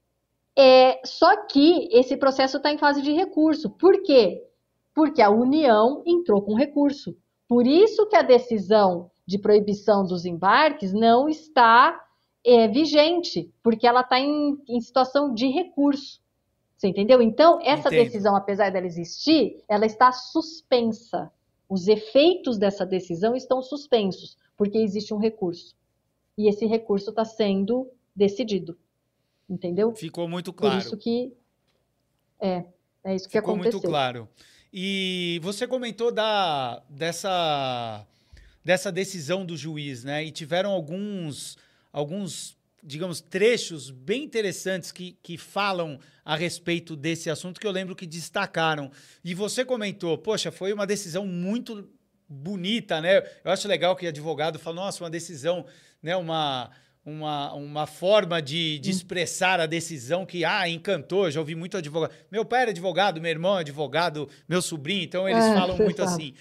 Só que esse processo está em fase de recurso. Por quê? Porque a União entrou com recurso. Por isso que a decisão de proibição dos embarques não está vigente, porque ela está em situação de recurso. Você entendeu? Então, essa decisão, apesar dela existir, ela está suspensa. Os efeitos dessa decisão estão suspensos, porque existe um recurso. E esse recurso está sendo decidido. Entendeu? Ficou muito claro. Por isso que é isso que Ficou aconteceu. muito claro. E você comentou dessa decisão do juiz, né? E tiveram alguns, digamos, trechos bem interessantes que falam a respeito desse assunto que eu lembro que destacaram. E você comentou, poxa, foi uma decisão muito bonita, né? Eu acho legal que o advogado fala, nossa, uma decisão, né? Uma forma de expressar a decisão que, encantou. Eu já ouvi muito advogado. Meu pai era advogado, meu irmão é advogado, meu sobrinho, então eles falam muito assim.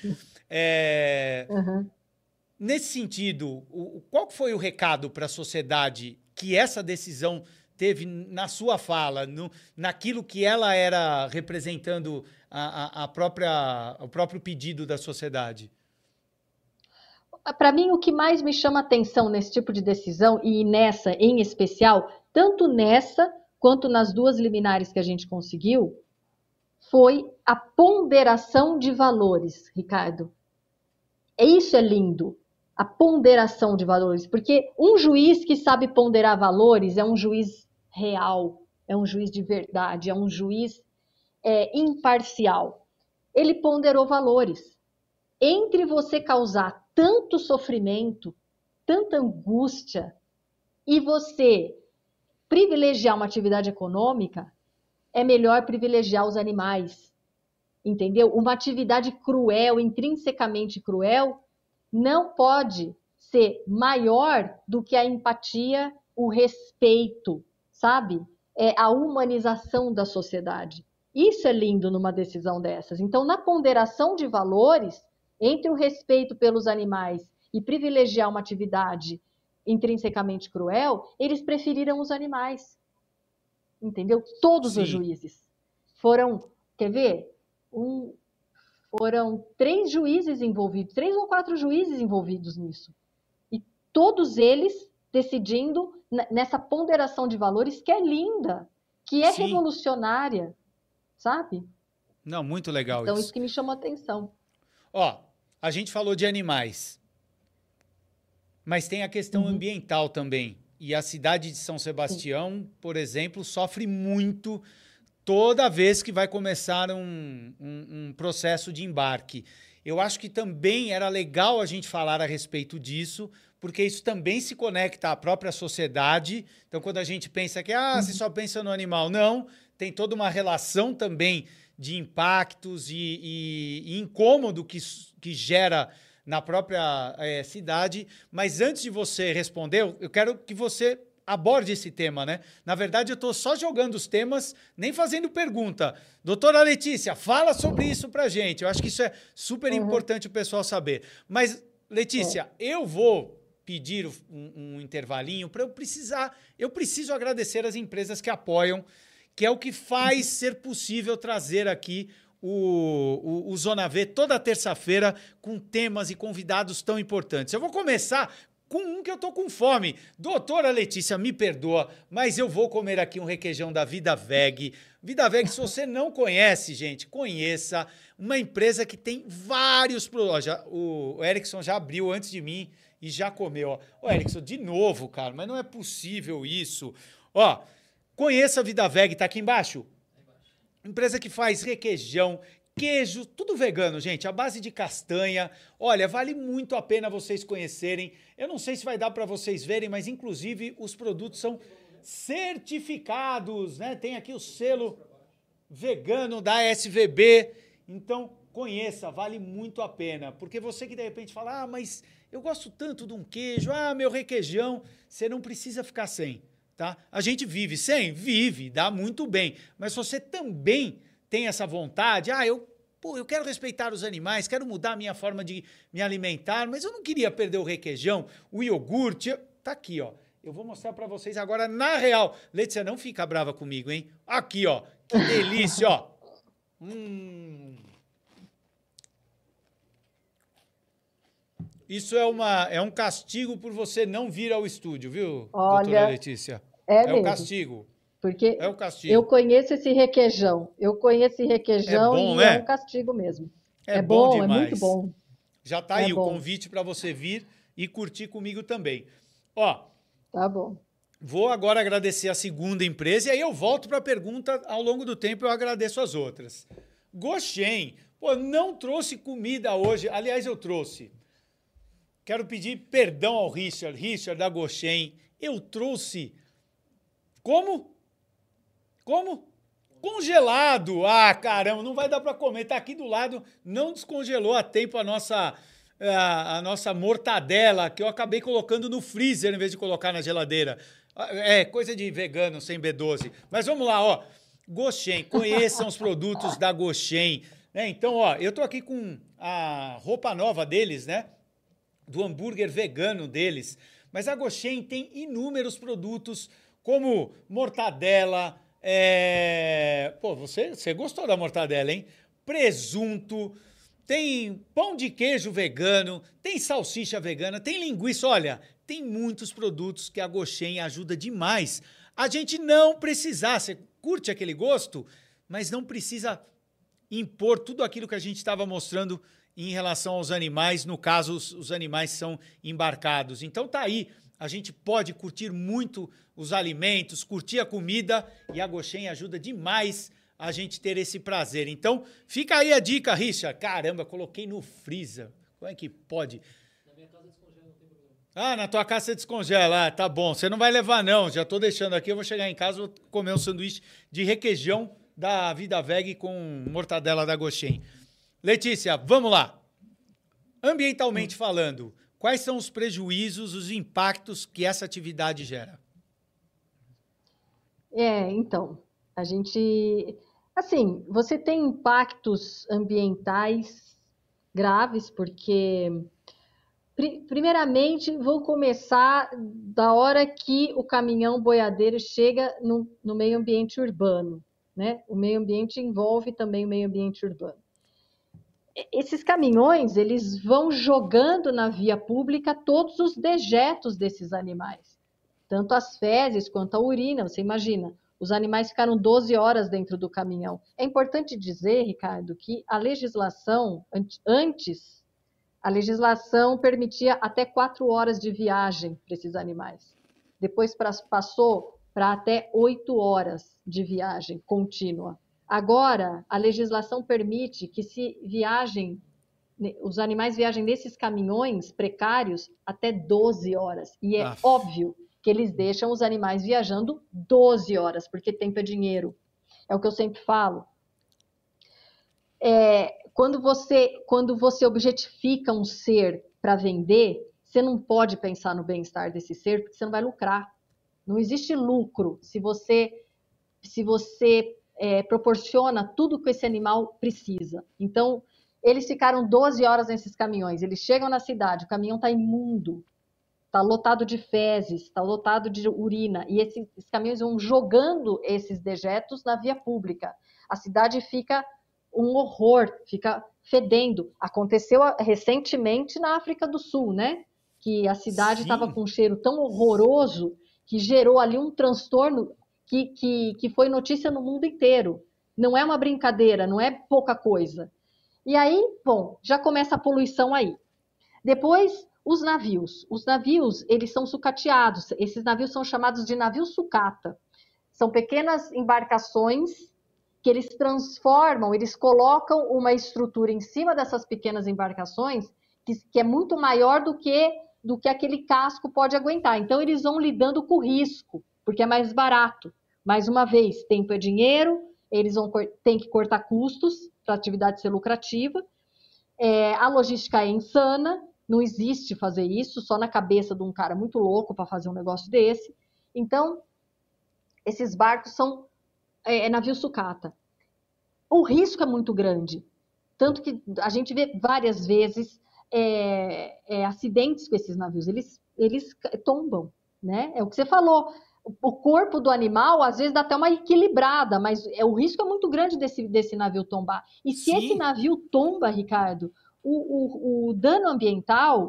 Nesse sentido, qual foi o recado para a sociedade que essa decisão teve na sua fala, naquilo que ela era representando o próprio pedido da sociedade? Para mim, o que mais me chama atenção nesse tipo de decisão, e nessa em especial, tanto nessa quanto nas duas liminares que a gente conseguiu, foi a ponderação de valores, Ricardo. Isso é lindo, a ponderação de valores, porque um juiz que sabe ponderar valores é um juiz real, é um juiz de verdade, é um juiz imparcial. Ele ponderou valores. Entre você causar tanto sofrimento, tanta angústia, e você privilegiar uma atividade econômica, é melhor privilegiar os animais. Entendeu? Uma atividade cruel, intrinsecamente cruel, não pode ser maior do que a empatia, o respeito, sabe? A humanização da sociedade. Isso é lindo numa decisão dessas. Então, na ponderação de valores, entre o respeito pelos animais e privilegiar uma atividade intrinsecamente cruel, eles preferiram os animais. Entendeu? Todos os juízes. Quer ver? Foram 3 juízes envolvidos, 3 ou 4 juízes envolvidos nisso. E todos eles decidindo nessa ponderação de valores que é linda, que é revolucionária, sabe? Não, muito legal então, isso. Isso que me chamou a atenção. A gente falou de animais, mas tem a questão ambiental também. E a cidade de São Sebastião, por exemplo, sofre muito toda vez que vai começar um processo de embarque. Eu acho que também era legal a gente falar a respeito disso, porque isso também se conecta à própria sociedade. Então, quando a gente pensa que você só pensa no animal, não, tem toda uma relação também de impactos e incômodo que gera na própria cidade. Mas antes de você responder, eu quero que você aborde esse tema, né? Na verdade, eu estou só jogando os temas, nem fazendo pergunta. Doutora Letícia, fala sobre isso pra gente. Eu acho que isso é super importante o pessoal saber. Mas, Letícia, eu vou pedir um intervalinho para eu preciso agradecer as empresas que apoiam, que é o que faz ser possível trazer aqui o Zona V toda terça-feira com temas e convidados tão importantes. Eu vou começar com um que eu tô com fome. Doutora Letícia, me perdoa, mas eu vou comer aqui um requeijão da Vida Veg. Vida Veg, se você não conhece, gente, conheça. Uma empresa que tem vários produtos. O Erickson já abriu antes de mim e já comeu. Ô, Erickson, de novo, cara, mas não é possível isso. Conheça a Vida Veg, tá aqui embaixo? Empresa que faz requeijão, queijo, tudo vegano, gente, à base de castanha. Olha, vale muito a pena vocês conhecerem. Eu não sei se vai dar para vocês verem, mas inclusive os produtos são certificados, né? Tem aqui o selo vegano da SVB. Então, conheça, vale muito a pena. Porque você que de repente fala, mas eu gosto tanto de um queijo, meu requeijão, você não precisa ficar sem. Tá? A gente vive sem? Vive, dá muito bem. Mas se você também tem essa vontade, eu quero respeitar os animais, quero mudar a minha forma de me alimentar, mas eu não queria perder o requeijão, o iogurte. Tá aqui, ó. Eu vou mostrar para vocês agora na real. Letícia, não fica brava comigo, hein? Aqui, ó. Que delícia, ó. isso é um castigo por você não vir ao estúdio, viu, Olha, doutora Letícia? É um mesmo. castigo. Porque É um castigo. eu conheço esse requeijão. É bom, e né? é um castigo mesmo. É bom é demais. muito bom. Já tá aí o bom. convite para você vir e curtir comigo também. Ó, Tá bom. vou agora agradecer a segunda empresa e aí eu volto para a pergunta. Ao longo do tempo eu agradeço as outras. Goshen, pô, não trouxe comida hoje. Aliás, eu trouxe. Quero pedir perdão ao Richard da Goshen. Eu trouxe. Como? Congelado. Ah, caramba, não vai dar para comer. Tá aqui do lado, não descongelou a tempo a nossa mortadela, que eu acabei colocando no freezer em vez de colocar na geladeira. É, coisa de vegano, sem B12. Mas vamos lá, ó. Goshen, conheçam os produtos da Goshen. Né? Então, ó, eu tô aqui com a roupa nova deles, né? Do hambúrguer vegano deles. Mas a Goshen tem inúmeros produtos, como mortadela. Pô, você gostou da mortadela, hein? Presunto. Tem pão de queijo vegano, tem salsicha vegana, tem linguiça. Olha, tem muitos produtos que a Goshen ajuda demais. A gente não precisar, você curte aquele gosto, mas não precisa impor tudo aquilo que a gente estava mostrando em relação aos animais. No caso, os animais são embarcados. Então tá aí, a gente pode curtir muito os alimentos, curtir a comida e a Goshen ajuda demais a gente ter esse prazer. Então, fica aí a dica, Richard. Caramba, coloquei no freezer. Como é que pode? Na minha casa descongela, não tem problema. Ah, na tua casa você descongela. Ah, tá bom. Você não vai levar, não. Já tô deixando aqui. Eu vou chegar em casa e vou comer um sanduíche de requeijão da Vida Veg com mortadela da Goshen. Letícia, vamos lá. Ambientalmente falando, quais são os prejuízos, os impactos que essa atividade gera? Então, a gente... Assim, você tem impactos ambientais graves, porque, primeiramente, vou começar da hora que o caminhão boiadeiro chega no meio ambiente urbano, né? O meio ambiente envolve também o meio ambiente urbano. Esses caminhões, eles vão jogando na via pública todos os dejetos desses animais, tanto as fezes quanto a urina, você imagina. Os animais ficaram 12 horas dentro do caminhão. É importante dizer, Ricardo, que a legislação, antes, a legislação permitia até 4 horas de viagem para esses animais. Depois passou para até 8 horas de viagem contínua. Agora, a legislação permite que os animais viajem nesses caminhões precários até 12 horas. E é óbvio que eles deixam os animais viajando 12 horas, porque tempo é dinheiro. É o que eu sempre falo. Quando você objetifica um ser para vender, você não pode pensar no bem-estar desse ser, porque você não vai lucrar. Não existe lucro se você proporciona tudo que esse animal precisa. Então, eles ficaram 12 horas nesses caminhões. Eles chegam na cidade, o caminhão está imundo, está lotado de fezes, está lotado de urina, e esses caminhões vão jogando esses dejetos na via pública. A cidade fica um horror, fica fedendo. Aconteceu recentemente na África do Sul, né? Que a cidade estava com um cheiro tão horroroso que gerou ali um transtorno que foi notícia no mundo inteiro. Não é uma brincadeira, não é pouca coisa. E aí, bom, já começa a poluição aí. Depois, os navios. Os navios, eles são sucateados. Esses navios são chamados de navios sucata. São pequenas embarcações que eles transformam, eles colocam uma estrutura em cima dessas pequenas embarcações que é muito maior do que aquele casco pode aguentar. Então, eles vão lidando com o risco, porque é mais barato. Mais uma vez, tempo é dinheiro, eles têm que cortar custos para a atividade ser lucrativa. A logística é insana, não existe fazer isso, só na cabeça de um cara muito louco para fazer um negócio desse. Então, esses barcos são navio sucata. O risco é muito grande, tanto que a gente vê várias vezes acidentes com esses navios, eles tombam, né? É o que você falou, o corpo do animal às vezes dá até uma equilibrada, mas o risco é muito grande desse navio tombar. E se esse navio tomba, Ricardo, o dano ambiental,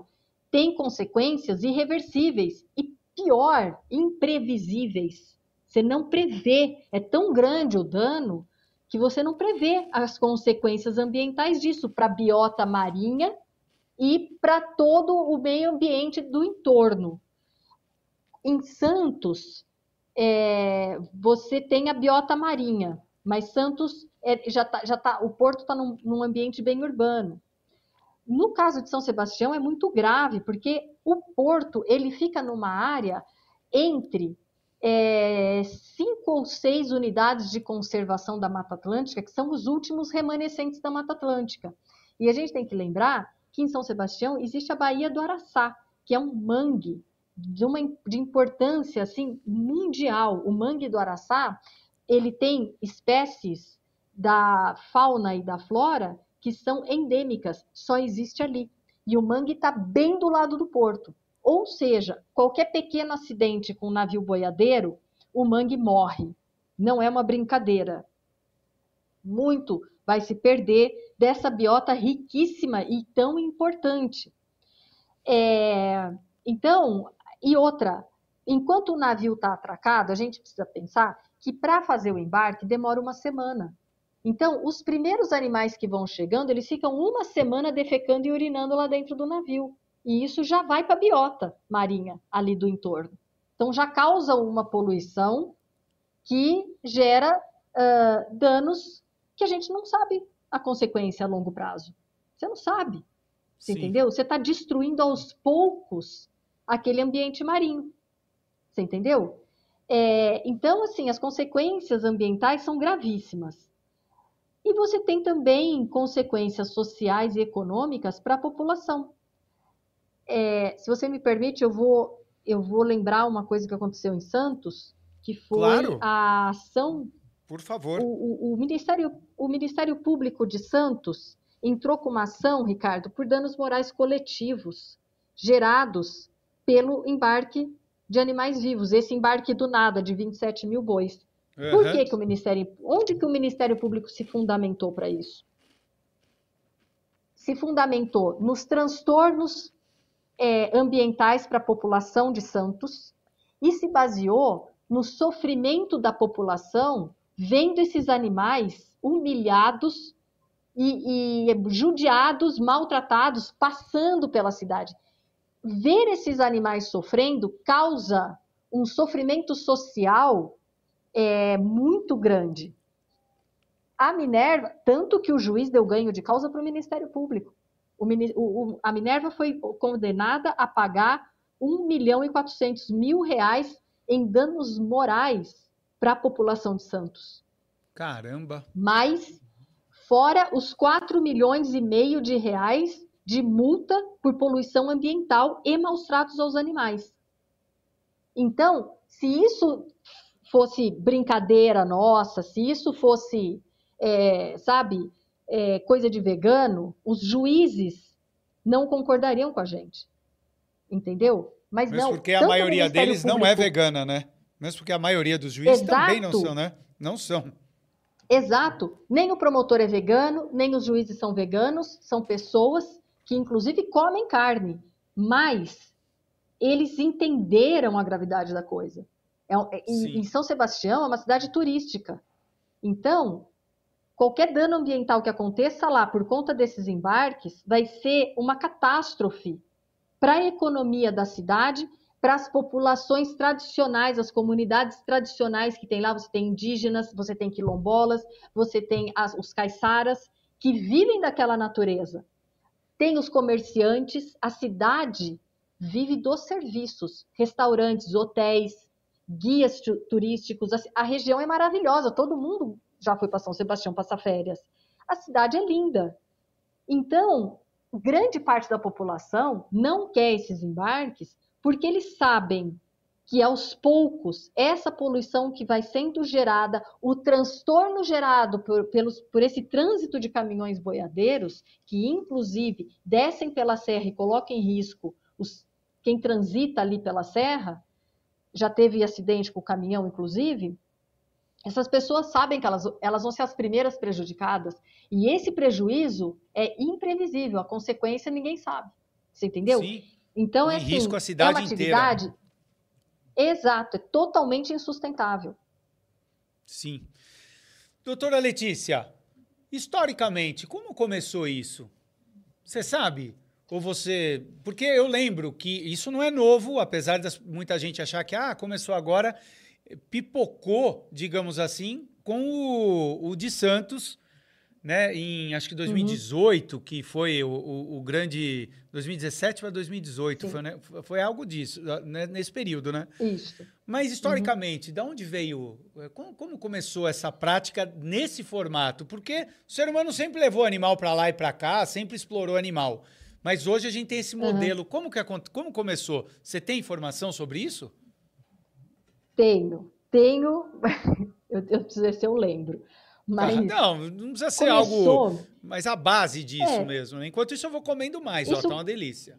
tem consequências irreversíveis e, pior, imprevisíveis. Você não prevê, é tão grande o dano que você não prevê as consequências ambientais disso para a biota marinha e para todo o meio ambiente do entorno. Em Santos, você tem a biota marinha, mas Santos o porto está num ambiente bem urbano. No caso de São Sebastião é muito grave, porque o porto ele fica numa área entre 5 ou 6 unidades de conservação da Mata Atlântica, que são os últimos remanescentes da Mata Atlântica. E a gente tem que lembrar que em São Sebastião existe a Baía do Araçá, que é um mangue de importância assim, mundial. O mangue do Araçá ele tem espécies da fauna e da flora que são endêmicas, só existe ali. E o mangue está bem do lado do porto. Ou seja, qualquer pequeno acidente com um navio boiadeiro, o mangue morre. Não é uma brincadeira. Muito vai se perder dessa biota riquíssima e tão importante. Então, e outra, enquanto o navio está atracado, a gente precisa pensar que para fazer o embarque demora uma semana. Então, os primeiros animais que vão chegando, eles ficam uma semana defecando e urinando lá dentro do navio. E isso já vai para a biota marinha ali do entorno. Então, já causa uma poluição que gera danos que a gente não sabe a consequência a longo prazo. Você não sabe, você entendeu? Você está destruindo aos poucos aquele ambiente marinho. Você entendeu? Então, assim, as consequências ambientais são gravíssimas. E você tem também consequências sociais e econômicas para a população. Se você me permite, eu vou lembrar uma coisa que aconteceu em Santos, que foi a ação... Por favor. O Ministério Público de Santos entrou com uma ação, Ricardo, por danos morais coletivos gerados pelo embarque de animais vivos, esse embarque do nada de 27 mil bois. Uhum. Por que onde que o Ministério Público se fundamentou para isso? Se fundamentou nos transtornos ambientais para a população de Santos e se baseou no sofrimento da população vendo esses animais humilhados e judiados, maltratados, passando pela cidade. Ver esses animais sofrendo causa um sofrimento social muito grande. A Minerva, tanto que o juiz deu ganho de causa para o Ministério Público. A Minerva foi condenada a pagar R$1.400.000 em danos morais para a população de Santos. Caramba! Mas, fora os R$4,5 milhões de multa por poluição ambiental e maus tratos aos animais. Então, se isso fosse brincadeira nossa, se isso fosse, coisa de vegano, os juízes não concordariam com a gente. Entendeu? Mas mesmo não, porque a maioria deles não é vegana, né? Mesmo porque a maioria dos juízes também não são, né? Não são. Exato. Nem o promotor é vegano, nem os juízes são veganos, são pessoas que, inclusive, comem carne. Mas eles entenderam a gravidade da coisa. Em São Sebastião é uma cidade turística. Então, qualquer dano ambiental que aconteça lá por conta desses embarques vai ser uma catástrofe para a economia da cidade, para as populações tradicionais, as comunidades tradicionais que tem lá. Você tem indígenas, você tem quilombolas, você tem os caiçaras, que vivem daquela natureza. Tem os comerciantes, a cidade vive dos serviços, restaurantes, hotéis, guias turísticos. A região é maravilhosa, todo mundo já foi para São Sebastião passar férias. A cidade é linda. Então, grande parte da população não quer esses embarques porque eles sabem que, aos poucos, essa poluição que vai sendo gerada, o transtorno gerado por esse trânsito de caminhões boiadeiros, que, inclusive, descem pela serra e colocam em risco quem transita ali pela serra, já teve acidente com o caminhão, inclusive, essas pessoas sabem que elas vão ser as primeiras prejudicadas. E esse prejuízo é imprevisível, a consequência ninguém sabe. Você entendeu? Sim. Então, Põe em assim, risco a cidade é uma inteira. atividade... Exato, é totalmente insustentável. Sim. Doutora Letícia, historicamente, como começou isso? Você sabe? Ou você... Porque eu lembro que isso não é novo, apesar de muita gente achar que começou agora, pipocou, digamos assim, com o de Santos, né? Em acho que 2018, que foi o grande... 2017 para 2018, foi algo disso, né? Nesse período, né? Isso. Mas, historicamente, de onde veio... Como começou essa prática nesse formato? Porque o ser humano sempre levou animal para lá e para cá, sempre explorou animal. Mas hoje a gente tem esse modelo. Como começou? Você tem informação sobre isso? Tenho. Eu preciso ver se eu lembro. Mas não precisa ser começou... algo... Mas a base disso mesmo. Né? Enquanto isso, eu vou comendo mais. Isso... Tá uma delícia.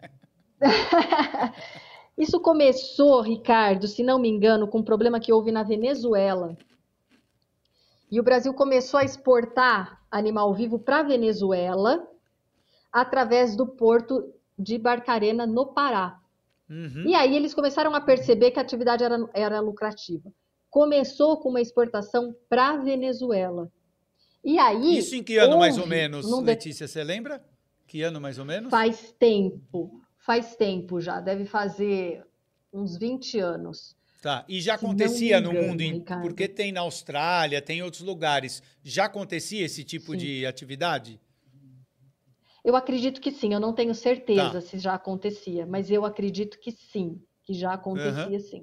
Isso começou, Ricardo, se não me engano, com um problema que houve na Venezuela. E o Brasil começou a exportar animal vivo para a Venezuela através do porto de Barcarena, no Pará. E aí eles começaram a perceber que a atividade era lucrativa. Começou com uma exportação para a Venezuela. E aí... Isso em que ano, mais ou menos, Letícia, você lembra? Que ano, mais ou menos? Faz tempo já, deve fazer uns 20 anos. Tá, e já acontecia no mundo, porque tem na Austrália, tem em outros lugares, já acontecia esse tipo de atividade? Eu acredito que sim, eu não tenho certeza se já acontecia, mas eu acredito que sim, que já acontecia sim.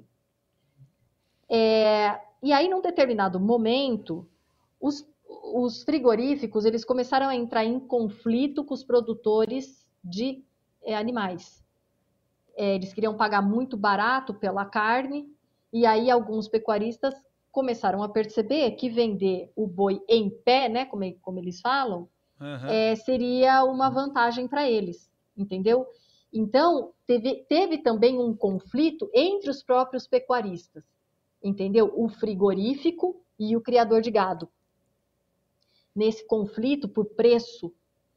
E aí, num determinado momento, os frigoríficos eles começaram a entrar em conflito com os produtores de animais. Eles queriam pagar muito barato pela carne, e aí alguns pecuaristas começaram a perceber que vender o boi em pé, né, como eles falam, seria uma vantagem para eles, entendeu? Então, teve também um conflito entre os próprios pecuaristas, entendeu? O frigorífico e o criador de gado. Nesse conflito por preço,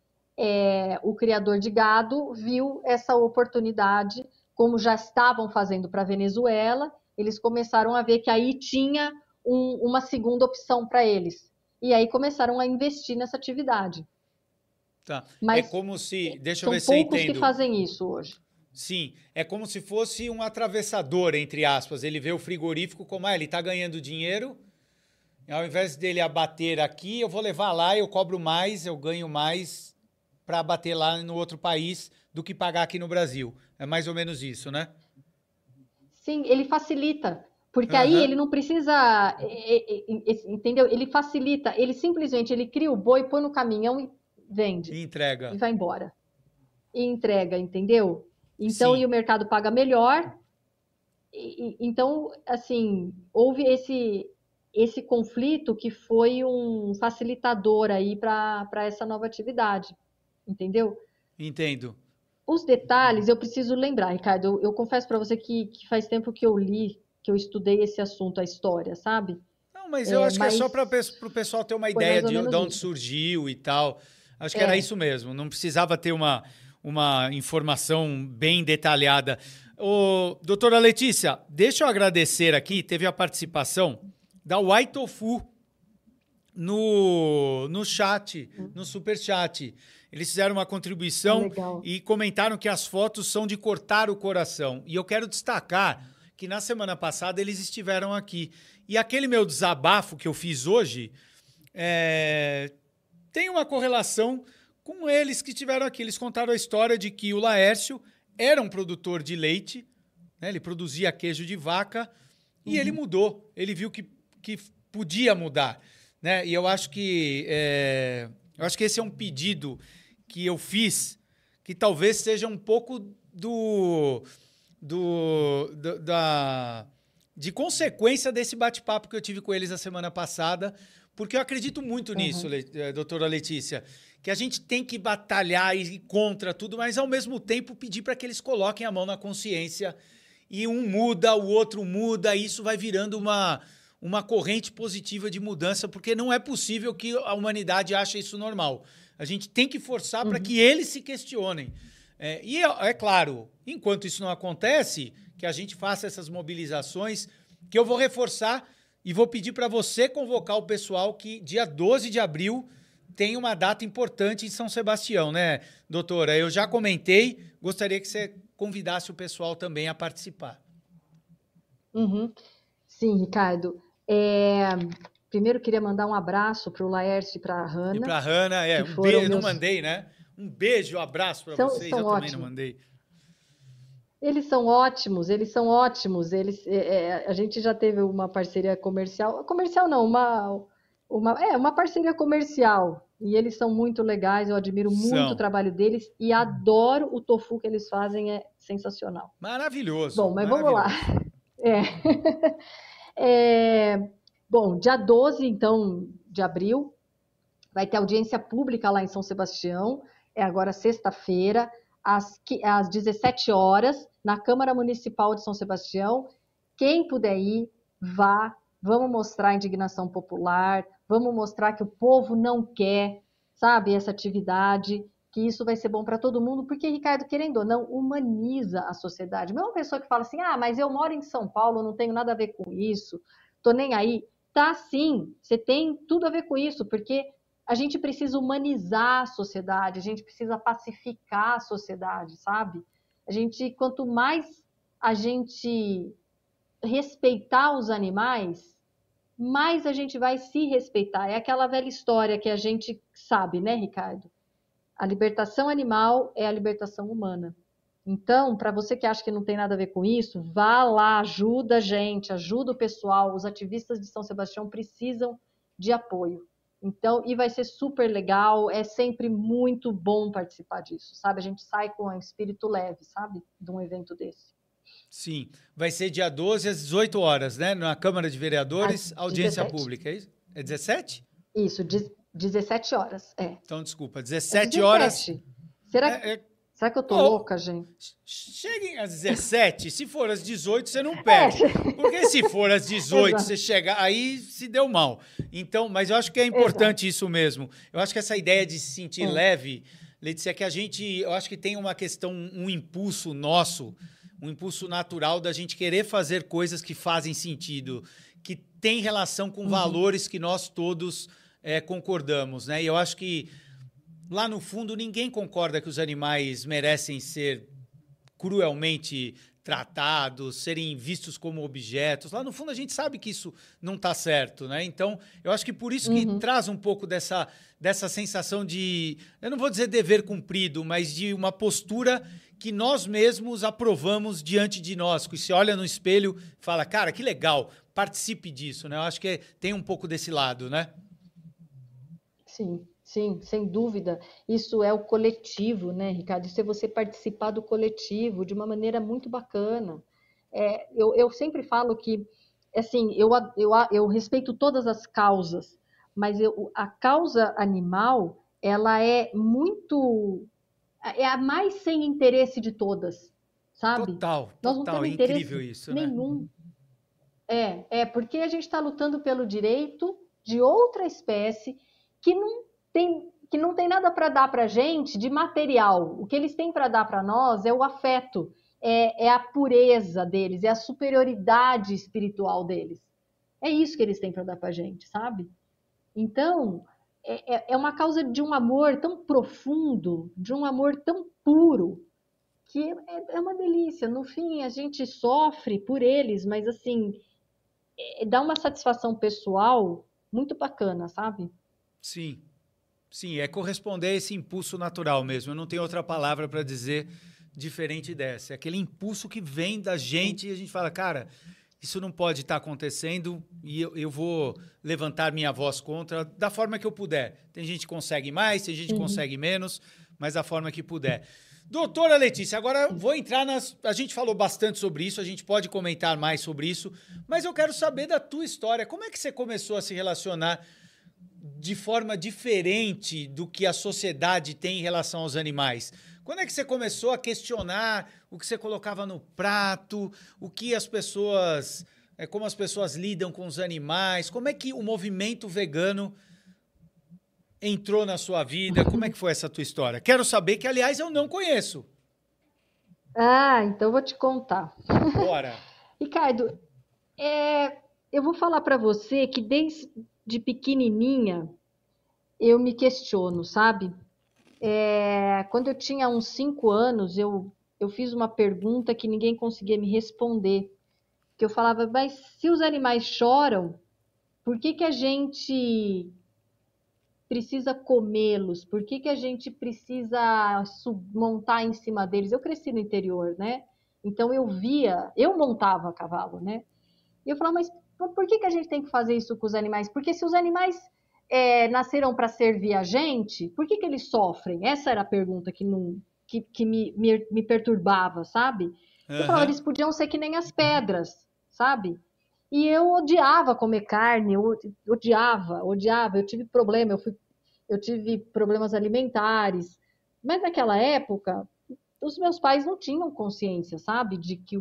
o criador de gado viu essa oportunidade, como já estavam fazendo para a Venezuela, eles começaram a ver que aí tinha uma segunda opção para eles. E aí começaram a investir nessa atividade. Tá. Mas é como se... Deixa eu ver se eu são entendo. poucos que fazem isso hoje. Sim, é como se fosse um atravessador, entre aspas. Ele vê o frigorífico como, ele está ganhando dinheiro, ao invés dele abater aqui, eu vou levar lá, eu cobro mais, eu ganho mais para abater lá no outro país do que pagar aqui no Brasil. É mais ou menos isso, né? Sim, ele facilita. Porque aí ele não precisa, entendeu? Ele facilita, ele simplesmente cria o boi, põe no caminhão e vende. E entrega. E vai embora. E entrega, entendeu? Então, e o mercado paga melhor. Então, assim, houve esse conflito que foi um facilitador aí para essa nova atividade. Entendeu? Entendo. Os detalhes eu preciso lembrar, Ricardo. Eu confesso para você que faz tempo que eu li, que eu estudei esse assunto, a história, sabe? Não, mas eu acho que é só para o pessoal ter uma ideia de onde surgiu e tal. Acho que era isso mesmo. Não precisava ter uma informação bem detalhada. Doutora Letícia, deixa eu agradecer aqui. Teve a participação da White Tofu no chat, no superchat. Eles fizeram uma contribuição e comentaram que as fotos são de cortar o coração. E eu quero destacar que na semana passada eles estiveram aqui. E aquele meu desabafo que eu fiz hoje tem uma correlação com eles que estiveram aqui. Eles contaram a história de que o Laércio era um produtor de leite, né? Ele produzia queijo de vaca e ele mudou. Ele viu que podia mudar, né? E eu acho que esse é um pedido que eu fiz, que talvez seja um pouco de consequência desse bate-papo que eu tive com eles a semana passada, porque eu acredito muito nisso, doutora Letícia, que a gente tem que batalhar e ir contra tudo, mas ao mesmo tempo pedir para que eles coloquem a mão na consciência e um muda, o outro muda, e isso vai virando uma corrente positiva de mudança, porque não é possível que a humanidade ache isso normal. A gente tem que forçar para que eles se questionem. E é claro, enquanto isso não acontece, que a gente faça essas mobilizações, que eu vou reforçar e vou pedir para você convocar o pessoal que dia 12 de abril tem uma data importante em São Sebastião, né, doutora? Eu já comentei, gostaria que você convidasse o pessoal também a participar. Uhum. Sim, Ricardo. Primeiro, queria mandar um abraço para o Laércio e para a Hanna. E para a Hanna, um beijo, não mandei, né? Um beijo, um abraço para vocês, eu também não mandei. Eles são ótimos, eles são ótimos. A gente já teve uma parceria comercial. Comercial não, uma parceria comercial. E eles são muito legais, eu admiro muito o trabalho deles e adoro o tofu que eles fazem, é sensacional. Maravilhoso. Bom, mas vamos lá. Bom, dia 12, então, de abril, vai ter audiência pública lá em São Sebastião, agora sexta-feira, às 17 horas, na Câmara Municipal de São Sebastião. Quem puder ir, vá, vamos mostrar a indignação popular, vamos mostrar que o povo não quer, sabe, essa atividade, que isso vai ser bom para todo mundo, porque, Ricardo, querendo ou não, humaniza a sociedade. Não é uma pessoa que fala assim, mas eu moro em São Paulo, não tenho nada a ver com isso, tô nem aí. Tá sim, você tem tudo a ver com isso, porque a gente precisa humanizar a sociedade, a gente precisa pacificar a sociedade, sabe? Quanto mais a gente respeitar os animais, mais a gente vai se respeitar. É aquela velha história que a gente sabe, né, Ricardo? A libertação animal é a libertação humana. Então, para você que acha que não tem nada a ver com isso, vá lá, ajuda a gente, ajuda o pessoal. Os ativistas de São Sebastião precisam de apoio. Então, e vai ser super legal, é sempre muito bom participar disso, sabe? A gente sai com um espírito leve, sabe? De um evento desse. Sim, vai ser dia 12 às 18 horas, né? Na Câmara de Vereadores, audiência 17. Pública, é isso? É 17? Isso, 17 horas, Então, desculpa, 17 horas... Será que eu tô louca, gente? Cheguem às 17, se for às 18, você não perde. Porque se for às 18, você chegar, aí se deu mal. Então, mas eu acho que é importante isso mesmo. Eu acho que essa ideia de se sentir leve, Letícia, que eu acho que tem uma questão, um impulso nosso, um impulso natural da gente querer fazer coisas que fazem sentido, que tem relação com valores que nós todos concordamos, né? E eu acho que lá no fundo, ninguém concorda que os animais merecem ser cruelmente tratados, serem vistos como objetos. Lá no fundo, a gente sabe que isso não está certo, né? Então, eu acho que por isso que traz um pouco dessa sensação de, eu não vou dizer dever cumprido, mas de uma postura que nós mesmos aprovamos diante de nós, que se olha no espelho e fala, cara, que legal, participe disso, né? Eu acho que tem um pouco desse lado, né? Sim. Sim, sem dúvida. Isso é o coletivo, né, Ricardo? Isso é você participar do coletivo de uma maneira muito bacana. Eu sempre falo que, assim, eu respeito todas as causas, mas a causa animal, ela é a mais sem interesse de todas, sabe? Total, Nós não temos incrível isso, nenhum. Né? Porque a gente está lutando pelo direito de outra espécie que não tem nada para dar para a gente de material. O que eles têm para dar para nós é o afeto, é a pureza deles, é a superioridade espiritual deles. É isso que eles têm para dar para a gente, sabe? Então, é uma causa de um amor tão profundo, de um amor tão puro, que é uma delícia. No fim, a gente sofre por eles, mas, assim, dá uma satisfação pessoal muito bacana, sabe? Sim. Sim, é corresponder a esse impulso natural mesmo. Eu não tenho outra palavra para dizer diferente dessa. É aquele impulso que vem da gente e a gente fala, cara, isso não pode estar acontecendo e eu vou levantar minha voz contra da forma que eu puder. Tem gente que consegue mais, tem gente que consegue menos, mas da forma que puder. Doutora Letícia, agora vou entrar A gente falou bastante sobre isso, a gente pode comentar mais sobre isso, mas eu quero saber da tua história. Como é que você começou a se relacionar de forma diferente do que a sociedade tem em relação aos animais? Quando é que você começou a questionar o que você colocava no prato, como as pessoas lidam com os animais? Como é que o movimento vegano entrou na sua vida? Como é que foi essa tua história? Quero saber que, aliás, eu não conheço. Ah, então eu vou te contar. Bora. Ricardo, eu vou falar para você que desde pequenininha eu me questiono, sabe? Quando eu tinha uns 5 anos, eu fiz uma pergunta que ninguém conseguia me responder. Que eu falava, mas se os animais choram, por que que a gente precisa comê-los? Por que que a gente precisa montar em cima deles? Eu cresci no interior, né? Então eu montava a cavalo, né? E eu falava, mas por que que a gente tem que fazer isso com os animais? Porque se os animais nasceram para servir a gente, por que que eles sofrem? Essa era a pergunta que me perturbava, sabe? Eu falava, Aham. eles podiam ser que nem as pedras, sabe? E eu odiava comer carne, eu odiava, odiava. Eu tive problemas alimentares. Mas naquela época, os meus pais não tinham consciência, sabe, de que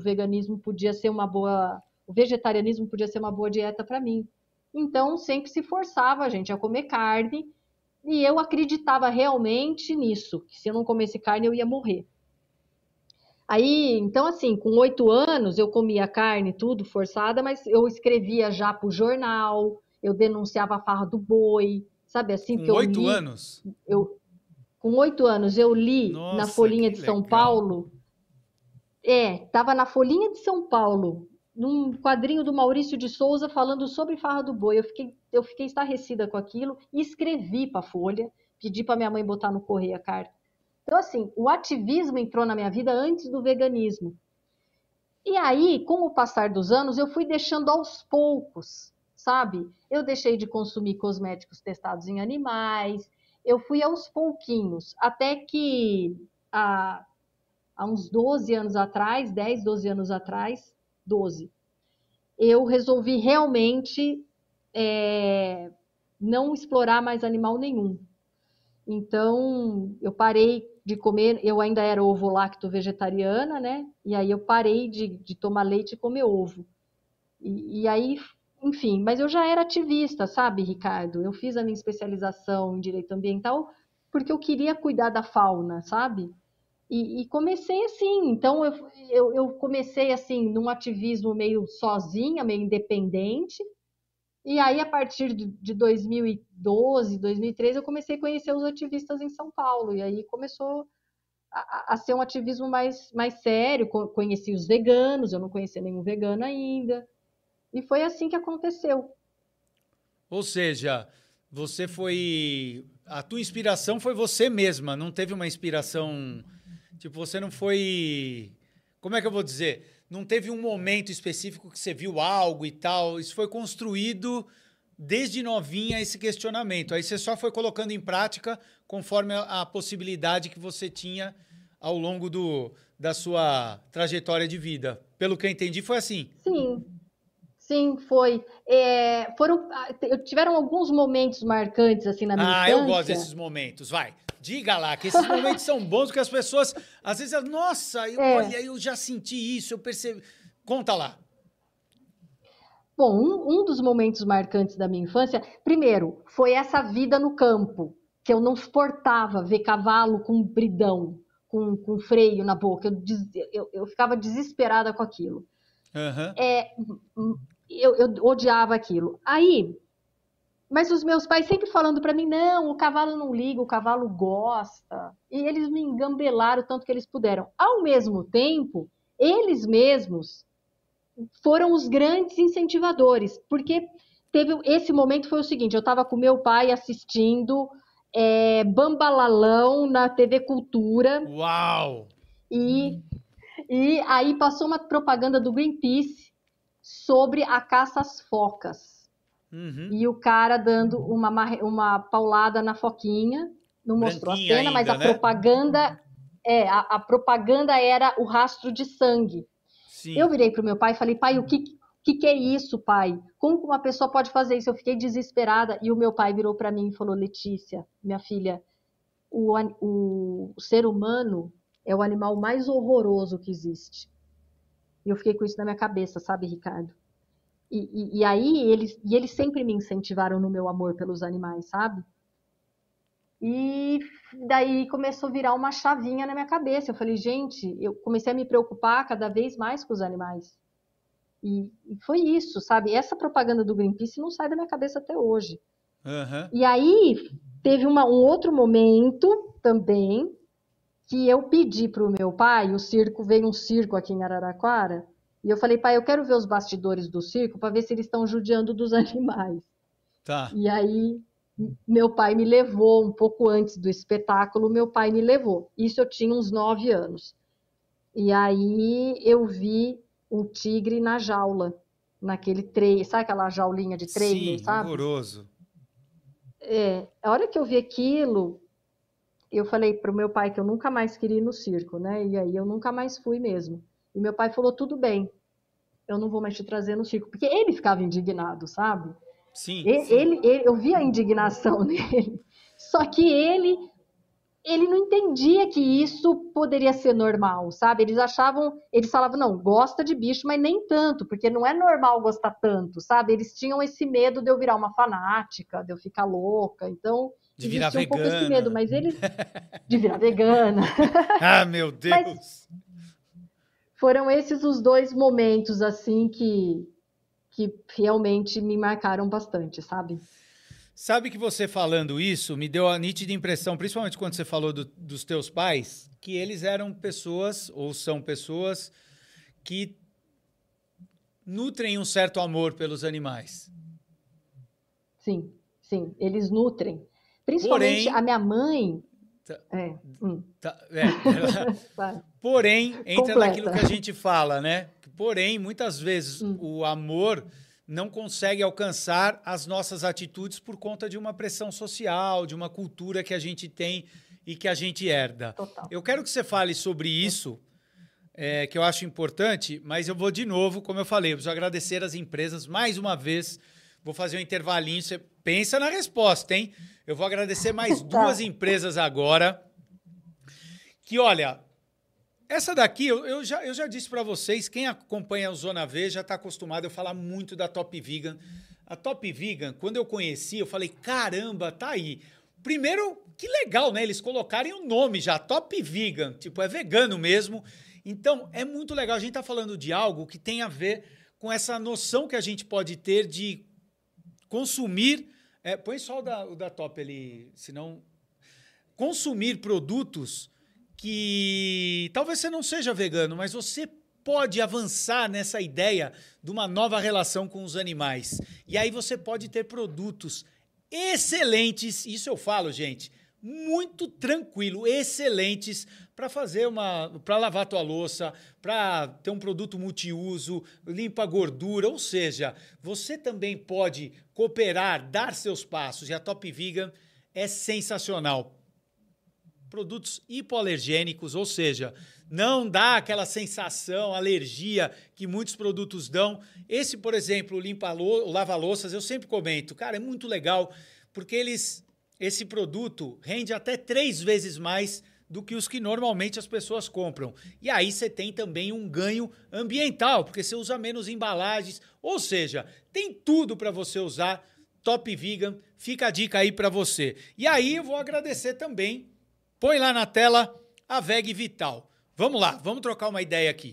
o vegetarianismo podia ser uma boa dieta para mim. Então, sempre se forçava a gente a comer carne, e eu acreditava realmente nisso, que se eu não comesse carne eu ia morrer. Aí, então assim, com 8 anos eu comia carne, tudo forçada, mas eu escrevia já para o jornal, eu denunciava a farra do boi, sabe assim, porque Com 8 anos? com 8 anos eu li na Nossa, Folhinha que de São legal. Paulo. Estava na Folhinha de São Paulo, num quadrinho do Maurício de Souza falando sobre farra do boi. Eu fiquei estarrecida com aquilo e escrevi para a Folha, pedi para minha mãe botar no correio a carta. Então, assim, o ativismo entrou na minha vida antes do veganismo. E aí, com o passar dos anos, eu fui deixando aos poucos, sabe? Eu deixei de consumir cosméticos testados em animais, eu fui aos pouquinhos, até que há, há uns 12 anos atrás, 10, 12 anos atrás, 12, eu resolvi realmente é, não explorar mais animal nenhum. Então, eu parei de comer, eu ainda era ovo-lacto vegetariana, né? E aí eu parei de tomar leite e comer ovo. E aí, enfim, mas eu já era ativista, sabe, Ricardo? Eu fiz a minha especialização em direito ambiental porque eu queria cuidar da fauna, sabe? E comecei assim, então eu comecei assim, num ativismo meio sozinha, meio independente, e aí, a partir de 2012, 2013, eu comecei a conhecer os ativistas em São Paulo. E aí começou a ser um ativismo mais sério. Conheci os veganos, eu não conhecia nenhum vegano ainda. E foi assim que aconteceu. Ou seja, a tua inspiração foi você mesma, não teve uma inspiração. Tipo, você não foi. Como é que eu vou dizer? Não teve um momento específico que você viu algo e tal. Isso foi construído desde novinha esse questionamento. Aí você só foi colocando em prática conforme a possibilidade que você tinha ao longo da sua trajetória de vida. Pelo que eu entendi, foi assim. Sim, sim, foi. Tiveram alguns momentos marcantes assim na minha Ah, eu gosto infância. desses momentos. Vai, diga lá, que esses momentos são bons, porque as pessoas, às vezes, nossa, É, olha, eu já senti isso, eu percebi. Conta lá. bom, um dos momentos marcantes da minha infância, primeiro, foi essa vida no campo, que eu não suportava ver cavalo com bridão, com freio na boca. Eu ficava desesperada com aquilo. Aham. Eu odiava aquilo. Aí, mas os meus pais sempre falando para mim, não, o cavalo não liga, o cavalo gosta. E eles me engambelaram o tanto que eles puderam. Ao mesmo tempo, eles mesmos foram os grandes incentivadores, porque teve esse momento foi o seguinte: eu estava com meu pai assistindo Bambalalão na TV Cultura Uau! e, e aí passou uma propaganda do Greenpeace sobre a caça às focas Uhum. e o cara dando uma paulada na foquinha. Não mostrou a Branquinha cena, mas ainda, né? a propaganda era o rastro de sangue. Eu Sim. virei para o meu pai e falei, pai, o que é isso, pai? Como uma pessoa pode fazer isso? Eu fiquei desesperada e o meu pai virou para mim e falou, Letícia, minha filha, o ser humano é o animal mais horroroso que existe. E eu fiquei com isso na minha cabeça, sabe, Ricardo? E aí eles sempre me incentivaram no meu amor pelos animais, sabe? E daí começou a virar uma chavinha na minha cabeça. Eu falei, gente, eu comecei a me preocupar cada vez mais com os animais. E foi isso, sabe? Essa propaganda do Greenpeace não sai da minha cabeça até hoje. Aham. E aí teve um outro momento também que eu pedi para o meu pai, veio um circo aqui em Araraquara, e eu falei, pai, eu quero ver os bastidores do circo para ver se eles estão judiando dos animais. Tá. E aí meu pai me levou, um pouco antes do espetáculo, meu pai me levou. Isso eu tinha uns 9 anos. E aí eu vi um tigre na jaula, naquele trailer, sabe aquela jaulinha de trailer, Sim, sabe? horroroso. A hora que eu vi aquilo, eu falei pro meu pai que eu nunca mais queria ir no circo, né? E aí eu nunca mais fui mesmo. E meu pai falou, tudo bem, eu não vou mais te trazer no circo. Porque ele ficava indignado, sabe? Sim. Eu vi a indignação nele. Só que ele não entendia que isso poderia ser normal, sabe? Eles falavam, não, gosta de bicho, mas nem tanto, porque não é normal gostar tanto, sabe? Eles tinham esse medo de eu virar uma fanática, de eu ficar louca, então De virar existia um pouco esse vegana. medo, mas eles de virar vegana. Ah, meu Deus. Mas foram esses os 2 momentos assim que realmente me marcaram bastante, sabe? Sabe que você falando isso me deu a nítida impressão, principalmente quando você falou dos teus pais, que eles eram pessoas, ou são pessoas, que nutrem um certo amor pelos animais. Sim, eles nutrem. Principalmente Porém, a minha mãe. Porém, entra Completa. naquilo que a gente fala, né? Porém, muitas vezes o amor não consegue alcançar as nossas atitudes por conta de uma pressão social, de uma cultura que a gente tem e que a gente herda. Total. Eu quero que você fale sobre isso, que eu acho importante, mas eu vou de novo, como eu falei, eu preciso agradecer as empresas mais uma vez. Vou fazer um intervalinho, você pensa na resposta, hein? Eu vou agradecer mais 2 empresas agora, que, olha, essa daqui, eu já disse para vocês, quem acompanha o Zona V já está acostumado a falar muito da Top Vegan. A Top Vegan, quando eu conheci, eu falei, caramba, tá aí. Primeiro, que legal, né? Eles colocarem o nome já, Top Vegan, tipo, é vegano mesmo. Então, é muito legal. A gente tá falando de algo que tem a ver com essa noção que a gente pode ter de consumir... põe só o da Top ali, senão... Consumir produtos que talvez você não seja vegano, mas você pode avançar nessa ideia de uma nova relação com os animais. E aí você pode ter produtos excelentes, isso eu falo, gente, muito tranquilo, excelentes para para lavar tua louça, para ter um produto multiuso, limpa gordura, ou seja, você também pode cooperar, dar seus passos, e a Top Vegan é sensacional. Produtos hipoalergênicos, ou seja, não dá aquela sensação, alergia que muitos produtos dão. Esse, por exemplo, o lava-louças, eu sempre comento, cara, é muito legal, porque esse produto rende até 3 vezes mais do que os que normalmente as pessoas compram. E aí você tem também um ganho ambiental, porque você usa menos embalagens, ou seja, tem tudo para você usar. Top Vegan, fica a dica aí para você. E aí eu vou agradecer também. Põe lá na tela a Veg Vital. Vamos lá, vamos trocar uma ideia aqui.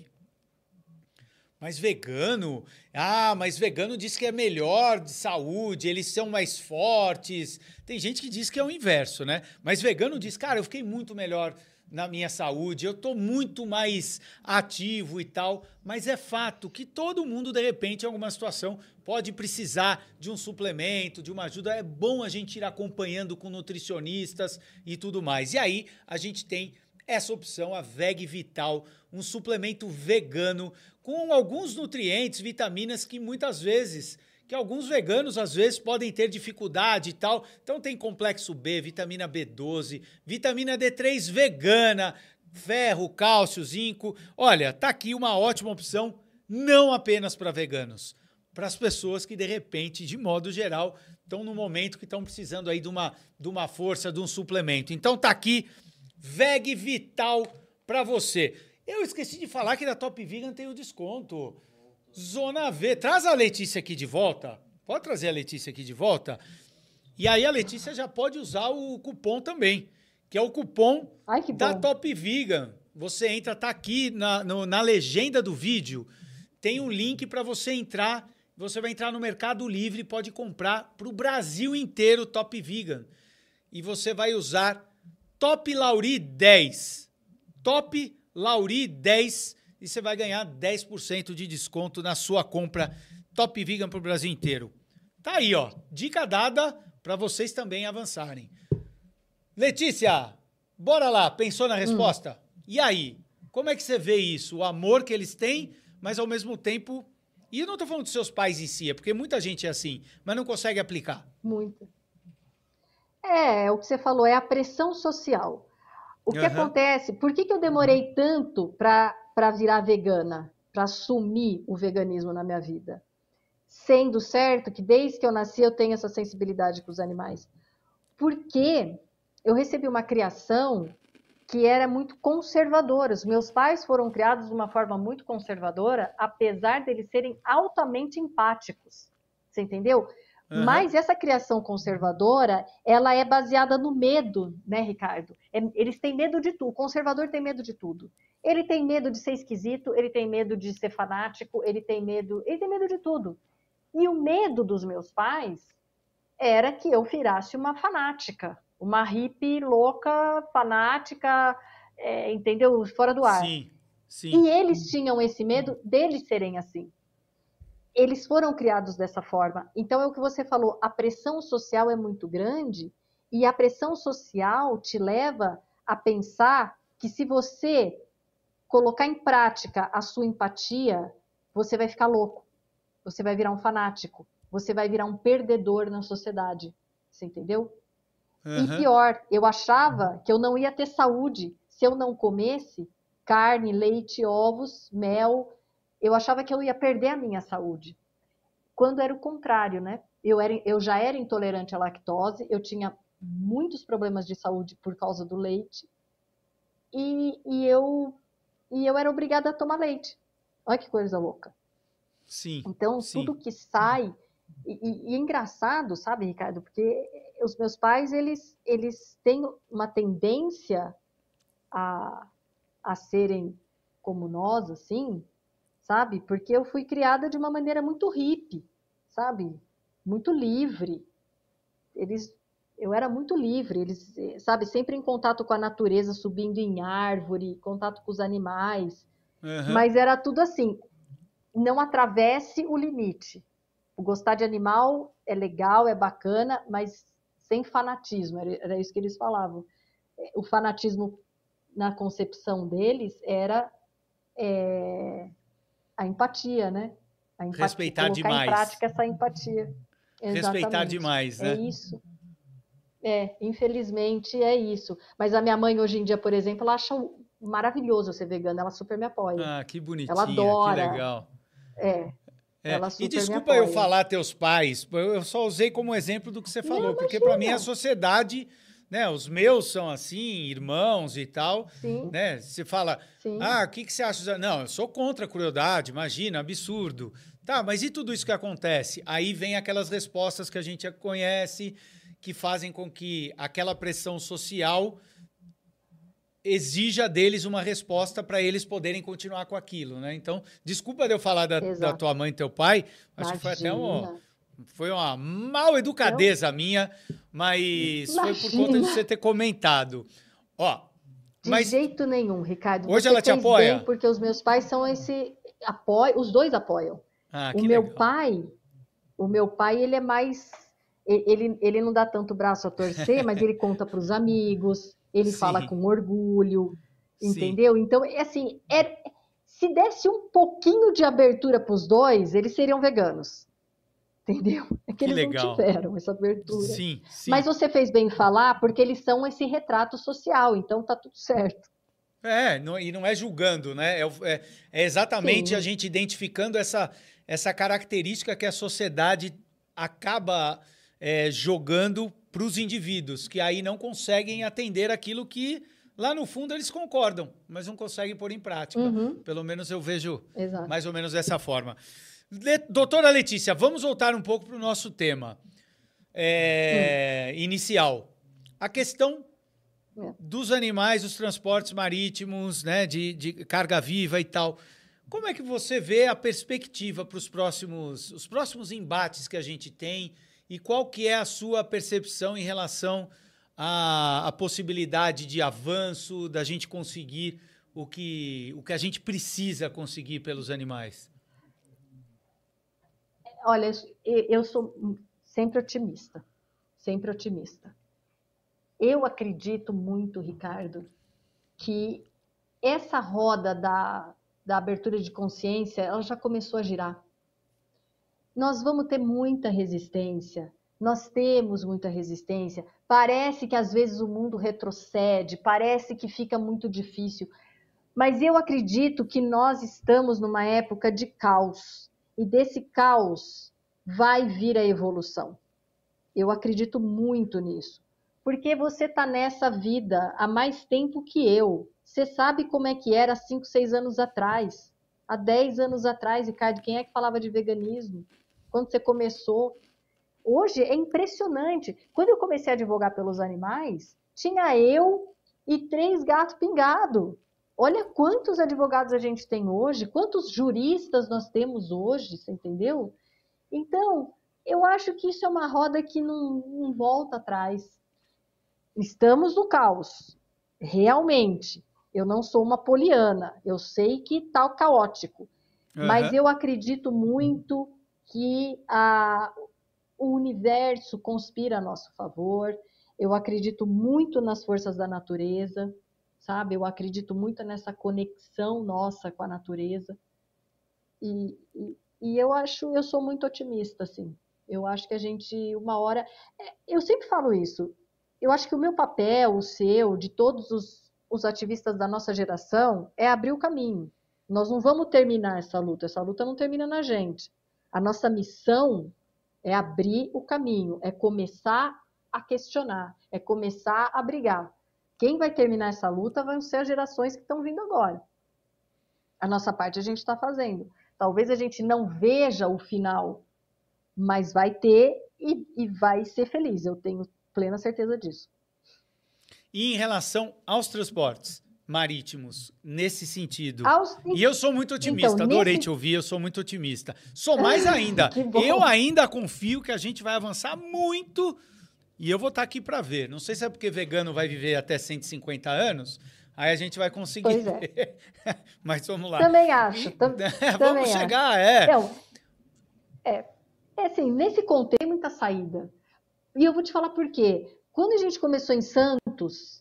Mas vegano? Mas vegano diz que é melhor de saúde, eles são mais fortes. Tem gente que diz que é o inverso, né? Mas vegano diz, cara, eu fiquei muito melhor na minha saúde, eu estou muito mais ativo e tal. Mas é fato que todo mundo, de repente, em alguma situação, pode precisar de um suplemento, de uma ajuda. É bom a gente ir acompanhando com nutricionistas e tudo mais. E aí a gente tem essa opção, a Veg Vital, um suplemento vegano com alguns nutrientes, vitaminas que muitas vezes, que alguns veganos às vezes podem ter dificuldade e tal. Então tem complexo B, vitamina B12, vitamina D3 vegana, ferro, cálcio, zinco. Olha, tá aqui uma ótima opção, não apenas para veganos, para as pessoas que de repente, de modo geral, estão no momento que estão precisando aí de uma força, de um suplemento. Então tá aqui Veg Vital para você. Eu esqueci de falar que da Top Vegan tem o desconto. Zona V. Traz a Letícia aqui de volta. Pode trazer a Letícia aqui de volta? E aí a Letícia já pode usar o cupom também, que é o cupom Ai, que da bom. Top Vegan. Você entra, tá aqui na legenda do vídeo, tem um link para você entrar. Você vai entrar no Mercado Livre e pode comprar para o Brasil inteiro Top Vegan. E você vai usar Top Lauri 10. Top Lauri 10 e você vai ganhar 10% de desconto na sua compra Top Vegan para o Brasil inteiro. Tá aí, ó. Dica dada para vocês também avançarem. Letícia, bora lá. Pensou na resposta? E aí? Como é que você vê isso? O amor que eles têm, mas ao mesmo tempo... E eu não tô falando dos seus pais em si, é porque muita gente é assim, mas não consegue aplicar. Muito. É o que você falou, é a pressão social. O que acontece? Por que eu demorei tanto para virar vegana, para assumir o veganismo na minha vida? Sendo certo que desde que eu nasci eu tenho essa sensibilidade com os animais. Porque eu recebi uma criação que era muito conservadora. Os meus pais foram criados de uma forma muito conservadora, apesar deles serem altamente empáticos. Você entendeu? Mas essa criação conservadora, ela é baseada no medo, né, Ricardo? Eles têm medo de tudo. O conservador tem medo de tudo. Ele tem medo de ser esquisito, ele tem medo de ser fanático, ele tem medo de tudo. E o medo dos meus pais era que eu virasse uma fanática, uma hippie louca, fanática, entendeu? Fora do ar. Sim, sim. E eles tinham esse medo deles serem assim. Eles foram criados dessa forma. Então, é o que você falou, a pressão social é muito grande e a pressão social te leva a pensar que se você colocar em prática a sua empatia, você vai ficar louco, você vai virar um fanático, você vai virar um perdedor na sociedade. Você entendeu? E pior, eu achava que eu não ia ter saúde se eu não comesse carne, leite, ovos, mel. Eu achava que eu ia perder a minha saúde. Quando era o contrário, né? Eu já era intolerante à lactose, eu tinha muitos problemas de saúde por causa do leite. E eu era obrigada a tomar leite. Olha que coisa louca. Sim. Então, tudo que sai... E é engraçado, sabe, Ricardo? Porque os meus pais, eles têm uma tendência a serem como nós, assim, sabe? Porque eu fui criada de uma maneira muito hippie, sabe? Muito livre. Eu era muito livre, eles, sabe, sempre em contato com a natureza, subindo em árvore, contato com os animais. Mas era tudo assim, não atravesse o limite. O gostar de animal é legal, é bacana, mas sem fanatismo, era isso que eles falavam. O fanatismo, na concepção deles, era a empatia, né? A empatia, respeitar demais. Colocar em prática essa empatia. Exatamente. Respeitar demais, né? É isso. Infelizmente é isso. Mas a minha mãe, hoje em dia, por exemplo, ela acha maravilhoso ser vegana, ela super me apoia. Ah, que bonitinha, ela adora. que legal. Ela super e desculpa me eu apoia. falar teus pais, eu só usei como exemplo do que você falou, Não, porque imagina. para mim a sociedade, né, os meus são assim, irmãos e tal, Sim. né? Você fala, Sim. o que você acha? Não, eu sou contra a crueldade, imagina, absurdo. Tá, mas e tudo isso que acontece? Aí vem aquelas respostas que a gente já conhece, que fazem com que aquela pressão social exija deles uma resposta para eles poderem continuar com aquilo, né? Então, desculpa de eu falar da tua mãe e teu pai, acho que foi até foi uma mal educadeza minha, mas foi por conta de você ter comentado. Ó, de jeito nenhum, Ricardo. Hoje ela te apoia? Bem, porque os meus pais são os dois apoiam. O meu pai, ele é mais... Ele não dá tanto braço a torcer, mas ele conta para os amigos, ele fala com orgulho, entendeu? Então, assim, se desse um pouquinho de abertura para os dois, eles seriam veganos, entendeu? É que eles não tiveram essa abertura. Sim. Mas você fez bem em falar, porque eles são esse retrato social, então tá tudo certo. E não é julgando, né? É exatamente a gente identificando essa característica que a sociedade acaba jogando para os indivíduos, que aí não conseguem atender aquilo que lá no fundo eles concordam, mas não conseguem pôr em prática. Pelo menos eu vejo mais ou menos dessa forma. Doutora Letícia, vamos voltar um pouco para o nosso tema. inicial. A questão É. dos animais, os transportes marítimos, né, de carga viva e tal. Como é que você vê a perspectiva para os próximos embates que a gente tem e qual que é a sua percepção em relação à possibilidade de avanço, da gente conseguir o que a gente precisa conseguir pelos animais? Olha, eu sou sempre otimista, sempre otimista. Eu acredito muito, Ricardo, que essa roda da abertura de consciência, ela já começou a girar. Nós vamos ter muita resistência, nós temos muita resistência. Parece que às vezes o mundo retrocede, parece que fica muito difícil, mas eu acredito que nós estamos numa época de caos, e desse caos vai vir a evolução. Eu acredito muito nisso. Porque você está nessa vida há mais tempo que eu. Você sabe como é que era 5, 6 anos atrás. Há 10 anos atrás, Ricardo, quem é que falava de veganismo? Quando você começou? Hoje é impressionante. Quando eu comecei a advogar pelos animais, tinha eu e 3 gatos pingados. Olha quantos advogados a gente tem hoje, quantos juristas nós temos hoje, você entendeu? Então, eu acho que isso é uma roda que não volta atrás. Estamos no caos, realmente. Eu não sou uma poliana, eu sei que está caótico, mas eu acredito muito que o universo conspira a nosso favor, eu acredito muito nas forças da natureza, sabe? Eu acredito muito nessa conexão nossa com a natureza, e eu sou muito otimista, assim. Eu acho que a gente, uma hora... Eu sempre falo isso. Eu acho que o meu papel, o seu, de todos os ativistas da nossa geração, é abrir o caminho. Nós não vamos terminar essa luta não termina na gente. A nossa missão é abrir o caminho, é começar a questionar, é começar a brigar. Quem vai terminar essa luta vão ser as gerações que estão vindo agora. A nossa parte a gente está fazendo. Talvez a gente não veja o final, mas vai ter e vai ser feliz. Eu tenho plena certeza disso. E em relação aos transportes marítimos, nesse sentido? E eu sou muito otimista, então, adorei te ouvir, eu sou muito otimista. Sou mais ainda. Eu ainda confio que a gente vai avançar muito e eu vou estar aqui para ver. Não sei se é porque vegano vai viver até 150 anos, aí a gente vai conseguir. Pois é. Mas vamos lá. Também acho. Vamos chegar, Então, assim, nesse contexto tem muita saída. E eu vou te falar por quê. Quando a gente começou em Santos,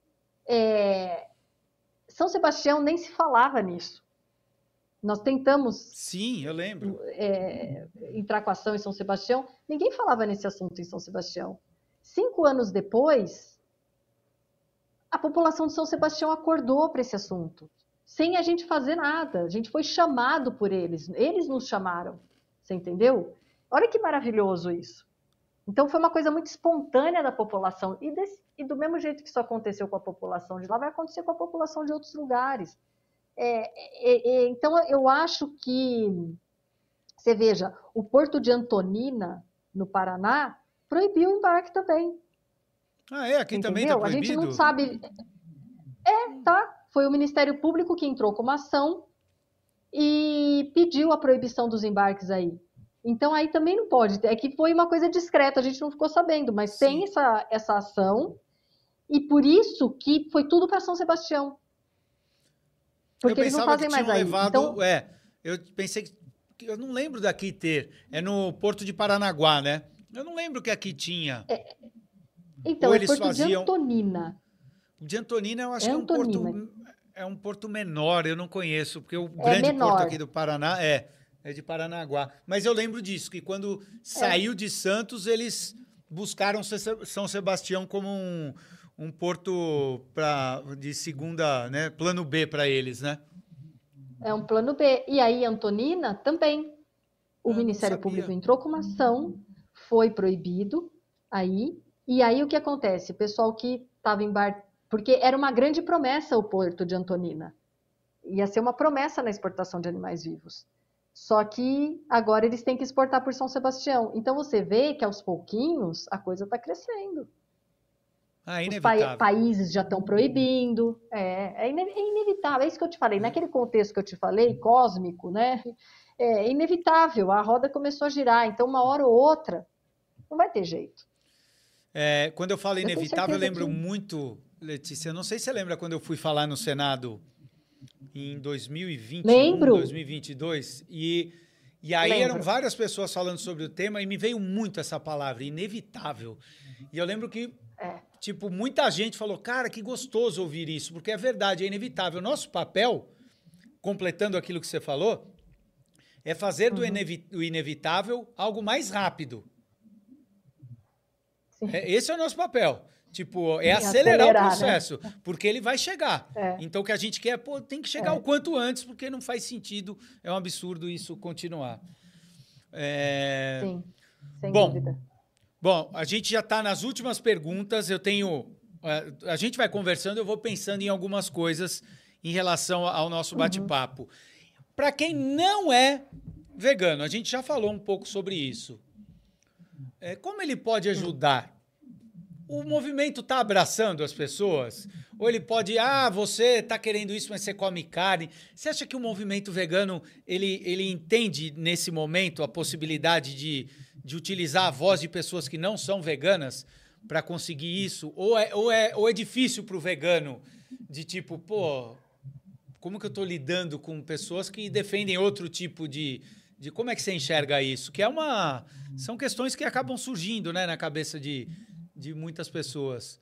São Sebastião nem se falava nisso. Nós tentamos... Sim, eu lembro. Entrar com ação em São Sebastião. Ninguém falava nesse assunto em São Sebastião. 5 anos depois, a população de São Sebastião acordou para esse assunto. Sem a gente fazer nada. A gente foi chamado por eles. Eles nos chamaram. Você entendeu? Olha que maravilhoso isso. Então, foi uma coisa muito espontânea da população. E do mesmo jeito que isso aconteceu com a população de lá, vai acontecer com a população de outros lugares. Então, eu acho que... Você veja, o Porto de Antonina, no Paraná, proibiu o embarque também. Ah, é? Aqui também está proibido? A gente não sabe... Tá. Foi o Ministério Público que entrou com uma ação e pediu a proibição dos embarques aí. Então, aí também não pode. É que foi uma coisa discreta, a gente não ficou sabendo, mas sim, tem essa ação, e por isso que foi tudo para São Sebastião. Porque eles não fazem mais aí. Então... eu pensei que... Eu não lembro daqui ter. É no Porto de Paranaguá, né? Eu não lembro que aqui tinha. Então, é Porto de Antonina. O de Antonina, eu acho que é um porto menor, eu não conheço, porque o grande porto aqui do Paraná é de Paranaguá. Mas eu lembro disso, que quando saiu de Santos, eles buscaram São Sebastião como um porto de segunda, né, plano B para eles, né? É um plano B. E aí, Antonina, também. O Ministério Público entrou com uma ação, foi proibido aí. E aí, o que acontece? O pessoal que estava embarcado... Porque era uma grande promessa o Porto de Antonina. Ia ser uma promessa na exportação de animais vivos. Só que agora eles têm que exportar por São Sebastião. Então você vê que aos pouquinhos a coisa está crescendo. Os Inevitável. países já estão proibindo. É inevitável. É isso que eu te falei. Naquele contexto que eu te falei, cósmico, né? É inevitável. A roda começou a girar. Então, uma hora ou outra, não vai ter jeito. Quando eu falo inevitável, eu lembro que... muito, Letícia, eu não sei se você lembra quando eu fui falar no Senado em 2021, Lembro. 2022, e aí eram várias pessoas falando sobre o tema e me veio muito essa palavra, inevitável. E eu lembro que, tipo, muita gente falou, cara, que gostoso ouvir isso, porque é verdade, é inevitável. Nosso papel, completando aquilo que você falou, é fazer do inevitável algo mais rápido. Esse é o nosso papel. Tipo, acelerar o processo, né? Porque ele vai chegar. Então, o que a gente quer, tem que chegar o quanto antes, porque não faz sentido, é um absurdo isso continuar. Sim, sem dúvida. Bom, a gente já está nas últimas perguntas, a gente vai conversando, eu vou pensando em algumas coisas em relação ao nosso bate-papo. Para quem não é vegano, a gente já falou um pouco sobre isso. Como ele pode ajudar? O movimento está abraçando as pessoas? Ou ele pode, você está querendo isso, mas você come carne? Você acha que o movimento vegano, ele entende nesse momento a possibilidade de utilizar a voz de pessoas que não são veganas para conseguir isso? Ou é difícil para o vegano de tipo, como que eu estou lidando com pessoas que defendem outro tipo de como é que você enxerga isso? Que são questões que acabam surgindo, né, na cabeça de muitas pessoas.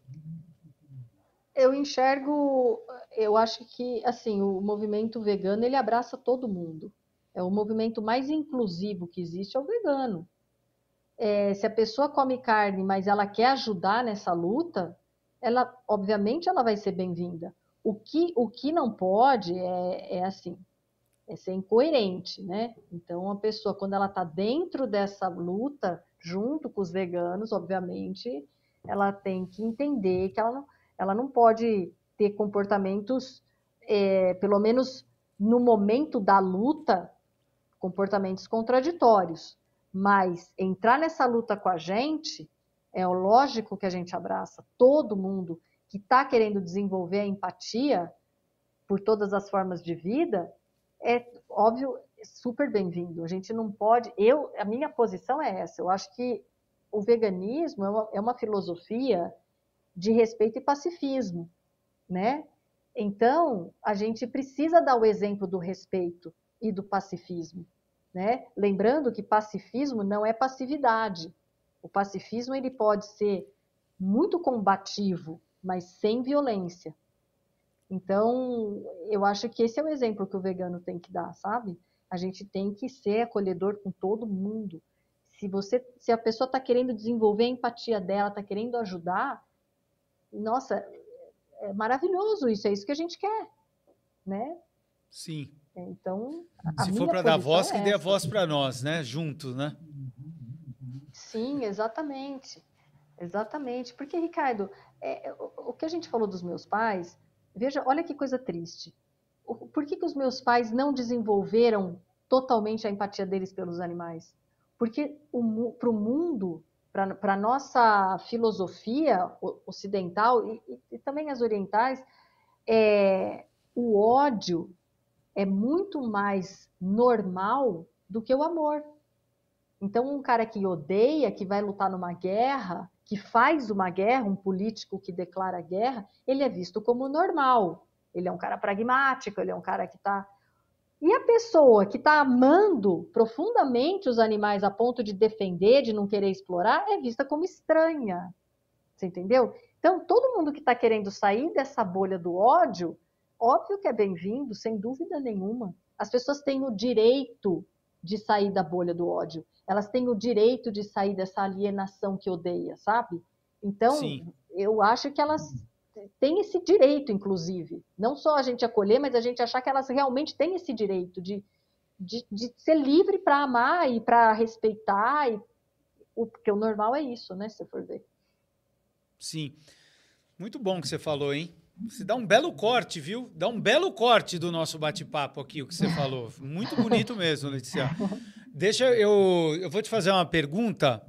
Eu acho que, assim, o movimento vegano, ele abraça todo mundo. É o movimento mais inclusivo que existe, é o vegano. Se a pessoa come carne, mas ela quer ajudar nessa luta, obviamente, ela vai ser bem-vinda. O que não pode é ser incoerente, né? Então, a pessoa, quando ela está dentro dessa luta, junto com os veganos, obviamente, ela tem que entender que ela não pode ter comportamentos, pelo menos no momento da luta, comportamentos contraditórios. Mas entrar nessa luta com a gente, é lógico que a gente abraça todo mundo que está querendo desenvolver a empatia por todas as formas de vida, é óbvio, super bem-vindo. A gente não pode... A minha posição é essa. Eu acho que o veganismo é uma filosofia de respeito e pacifismo, né? Então, a gente precisa dar o exemplo do respeito e do pacifismo, né? Lembrando que pacifismo não é passividade. O pacifismo ele pode ser muito combativo, mas sem violência. Então, eu acho que esse é o exemplo que o vegano tem que dar, sabe? A gente tem que ser acolhedor com todo mundo. Se a pessoa está querendo desenvolver a empatia dela, está querendo ajudar, nossa, é maravilhoso isso, é isso que a gente quer, né? Sim. Então, se for para dar voz, que dê a voz para nós, né? Juntos, né? Sim, exatamente. Exatamente. Porque, Ricardo, o que a gente falou dos meus pais, veja, olha que coisa triste. Por que os meus pais não desenvolveram totalmente a empatia deles pelos animais? Porque para o mundo, para a nossa filosofia ocidental e também as orientais, o ódio é muito mais normal do que o amor. Então, um cara que odeia, que vai lutar numa guerra, que faz uma guerra, um político que declara guerra, ele é visto como normal. Ele é um cara pragmático, ele é um cara que está... E a pessoa que está amando profundamente os animais a ponto de defender, de não querer explorar, é vista como estranha. Você entendeu? Então, todo mundo que está querendo sair dessa bolha do ódio, óbvio que é bem-vindo, sem dúvida nenhuma. As pessoas têm o direito de sair da bolha do ódio. Elas têm o direito de sair dessa alienação que odeia, sabe? Então, sim, eu acho que elas têm esse direito, inclusive. Não só a gente acolher, mas a gente achar que elas realmente têm esse direito de ser livre para amar e para respeitar. Porque o normal é isso, né? Se for ver. Sim. Muito bom que você falou, hein? Você dá um belo corte, viu? Dá um belo corte do nosso bate-papo aqui, o que você falou. Muito bonito mesmo, Letícia. Eu vou te fazer uma pergunta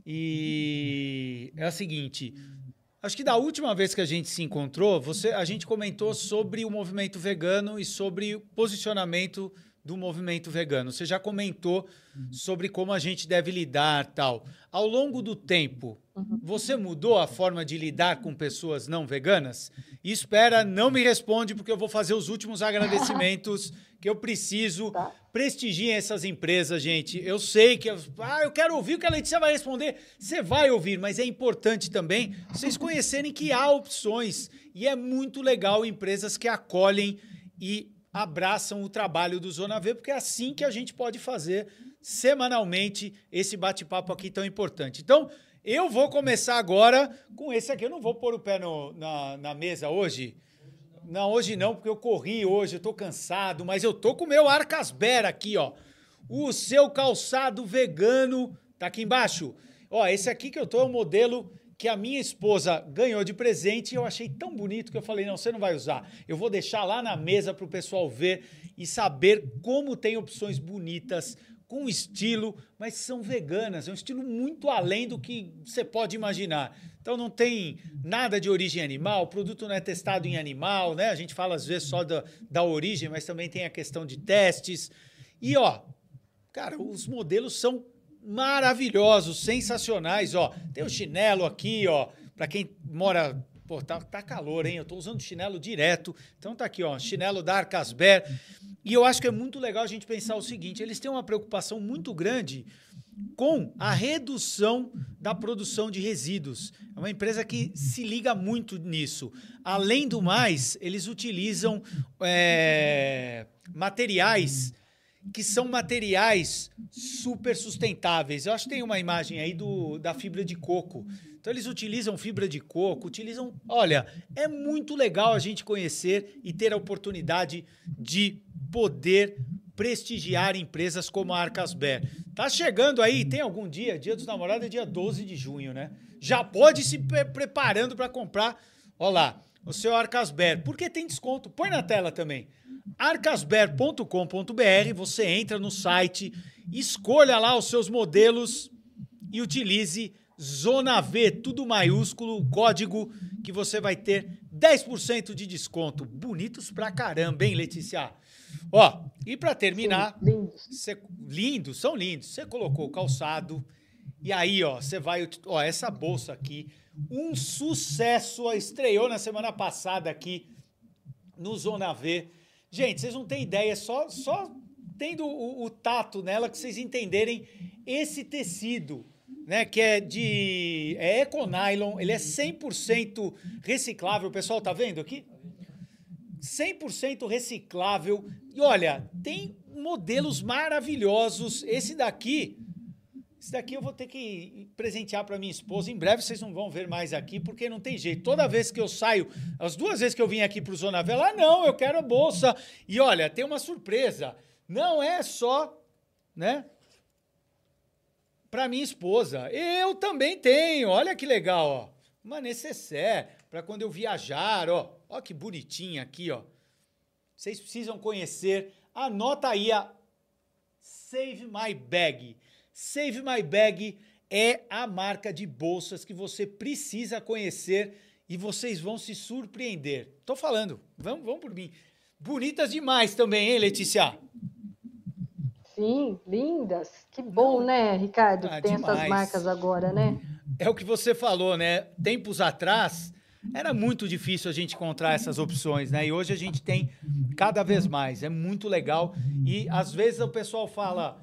e é a seguinte. Acho que da última vez que a gente se encontrou, a gente comentou sobre o movimento vegano e sobre o posicionamento do movimento vegano. Você já comentou sobre como a gente deve lidar, tal. Ao longo do tempo, você mudou a forma de lidar com pessoas não veganas? E espera, não me responde, porque eu vou fazer os últimos agradecimentos que eu preciso. Tá. Prestigiem essas empresas, gente. Eu sei que... eu quero ouvir o que a Letícia vai responder. Você vai ouvir, mas é importante também vocês conhecerem que há opções. E é muito legal empresas que acolhem e abraçam o trabalho do Zona V, porque é assim que a gente pode fazer semanalmente esse bate-papo aqui tão importante. Então, eu vou começar agora com esse aqui. Eu não vou pôr o pé na mesa hoje. Não, hoje não, porque eu corri hoje, eu tô cansado, mas eu tô com o meu Arcasber aqui, ó. O seu calçado vegano tá aqui embaixo. Ó, esse aqui que eu tô é o modelo que a minha esposa ganhou de presente e eu achei tão bonito que eu falei, não, você não vai usar. Eu vou deixar lá na mesa para o pessoal ver e saber como tem opções bonitas, com estilo, mas são veganas. É um estilo muito além do que você pode imaginar. Então não tem nada de origem animal, o produto não é testado em animal, né? A gente fala às vezes só da origem, mas também tem a questão de testes. E, ó, cara, os modelos são maravilhosos, sensacionais, ó. Tem o chinelo aqui, ó, para quem mora... Pô, tá calor, hein? Eu tô usando chinelo direto. Então tá aqui, ó, chinelo da Arcasber. E eu acho que é muito legal a gente pensar o seguinte, eles têm uma preocupação muito grande com a redução da produção de resíduos. É uma empresa que se liga muito nisso. Além do mais, eles utilizam materiais que são materiais super sustentáveis. Eu acho que tem uma imagem aí da fibra de coco. Então, eles utilizam fibra de coco, utilizam... Olha, é muito legal a gente conhecer e ter a oportunidade de poder prestigiar empresas como a Arcasber. Tá chegando aí, tem algum dia? Dia dos Namorados é dia 12 de junho, né? Já pode ir se preparando para comprar, olha lá, o seu Arcasber, porque tem desconto. Põe na tela também. arcasber.com.br, você entra no site, escolha lá os seus modelos e utilize Zona V, tudo maiúsculo, o código que você vai ter 10% de desconto. Bonitos pra caramba, hein, Letícia? Ó, e pra terminar, Sim, lindos, são lindos. Você colocou o calçado e aí, ó, você vai... Ó, essa bolsa aqui, um sucesso, estreou na semana passada aqui no Zona V. Gente, vocês não têm ideia, só tendo o tato nela que vocês entenderem esse tecido, né, que é econylon, ele é 100% reciclável, o pessoal tá vendo aqui? 100% reciclável, e olha, tem modelos maravilhosos, esse daqui eu vou ter que presentear para minha esposa, em breve vocês não vão ver mais aqui, porque não tem jeito, toda vez que eu saio, as 2 vezes que eu vim aqui pro Zona V, não, eu quero a bolsa, e olha, tem uma surpresa, não é só, né, para minha esposa. Eu também tenho, olha que legal, ó. Uma necessaire para quando eu viajar, ó. Ó que bonitinha aqui, ó. Vocês precisam conhecer. Anota aí a Save My Bag. Save My Bag é a marca de bolsas que você precisa conhecer e vocês vão se surpreender. Tô falando, vamos por mim. Bonitas demais também, hein, Letícia? sim, lindas. Que bom, né, Ricardo? Tem demais. essas marcas agora, né? É o que você falou, né? Tempos atrás, era muito difícil a gente encontrar essas opções, né? E hoje a gente tem cada vez mais. É muito legal. E às vezes o pessoal fala,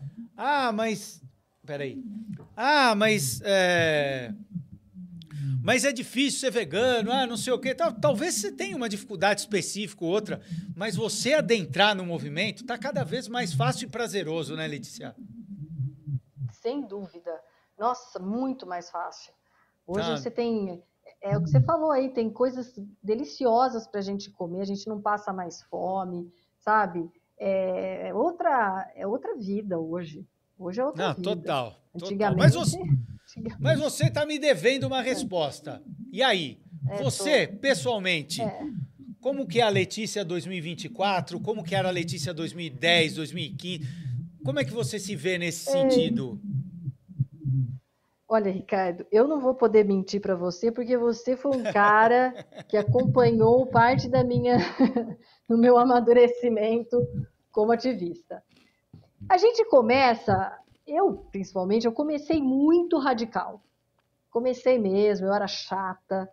mas é difícil ser vegano, não sei o quê. Talvez você tenha uma dificuldade específica ou outra, mas você adentrar no movimento está cada vez mais fácil e prazeroso, né, Letícia? Sem dúvida. Nossa, muito mais fácil. Hoje você tem... É o que você falou aí, tem coisas deliciosas para a gente comer, a gente não passa mais fome, sabe? É outra vida hoje. Hoje é outra vida. Total. Antigamente... Mas você está me devendo uma resposta. E aí, você, pessoalmente, Como que é a Letícia 2024? Como que era a Letícia 2010, 2015? Como é que você se vê nesse sentido? Olha, Ricardo, eu não vou poder mentir para você, porque você foi um cara que acompanhou parte do meu amadurecimento como ativista. A gente começa, principalmente, eu comecei muito radical. Comecei mesmo, eu era chata.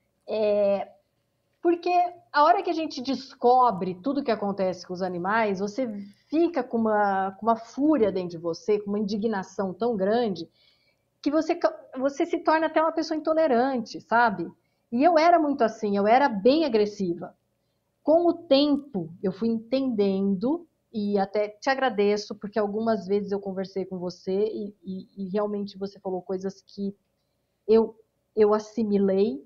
Porque a hora que a gente descobre tudo que acontece com os animais, você fica com uma fúria dentro de você, com uma indignação tão grande, que você se torna até uma pessoa intolerante, sabe? E eu era muito assim, eu era bem agressiva. Com o tempo, eu fui entendendo, e até te agradeço, porque algumas vezes eu conversei com você e realmente você falou coisas que eu assimilei.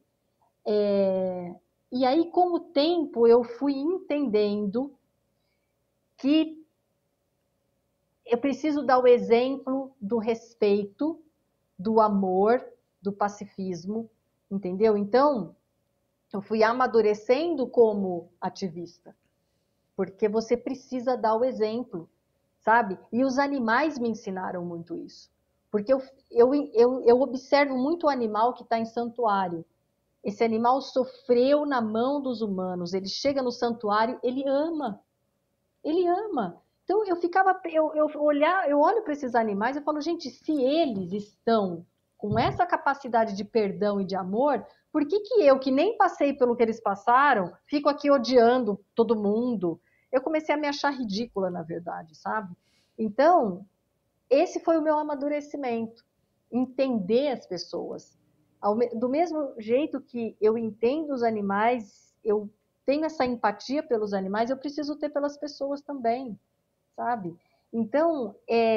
E aí, com o tempo, eu fui entendendo que eu preciso dar o exemplo do respeito, do amor, do pacifismo, entendeu? Então, eu fui amadurecendo como ativista, porque você precisa dar o exemplo, sabe? E os animais me ensinaram muito isso, porque eu observo muito o animal que está em santuário. Esse animal sofreu na mão dos humanos, ele chega no santuário, ele ama. Ele ama. Então eu olho para esses animais e falo, gente, se eles estão com essa capacidade de perdão e de amor, por que eu, que nem passei pelo que eles passaram, fico aqui odiando todo mundo? Eu comecei a me achar ridícula, na verdade, sabe? Então, esse foi o meu amadurecimento, entender as pessoas. Do mesmo jeito que eu entendo os animais, eu tenho essa empatia pelos animais, eu preciso ter pelas pessoas também, sabe? Então,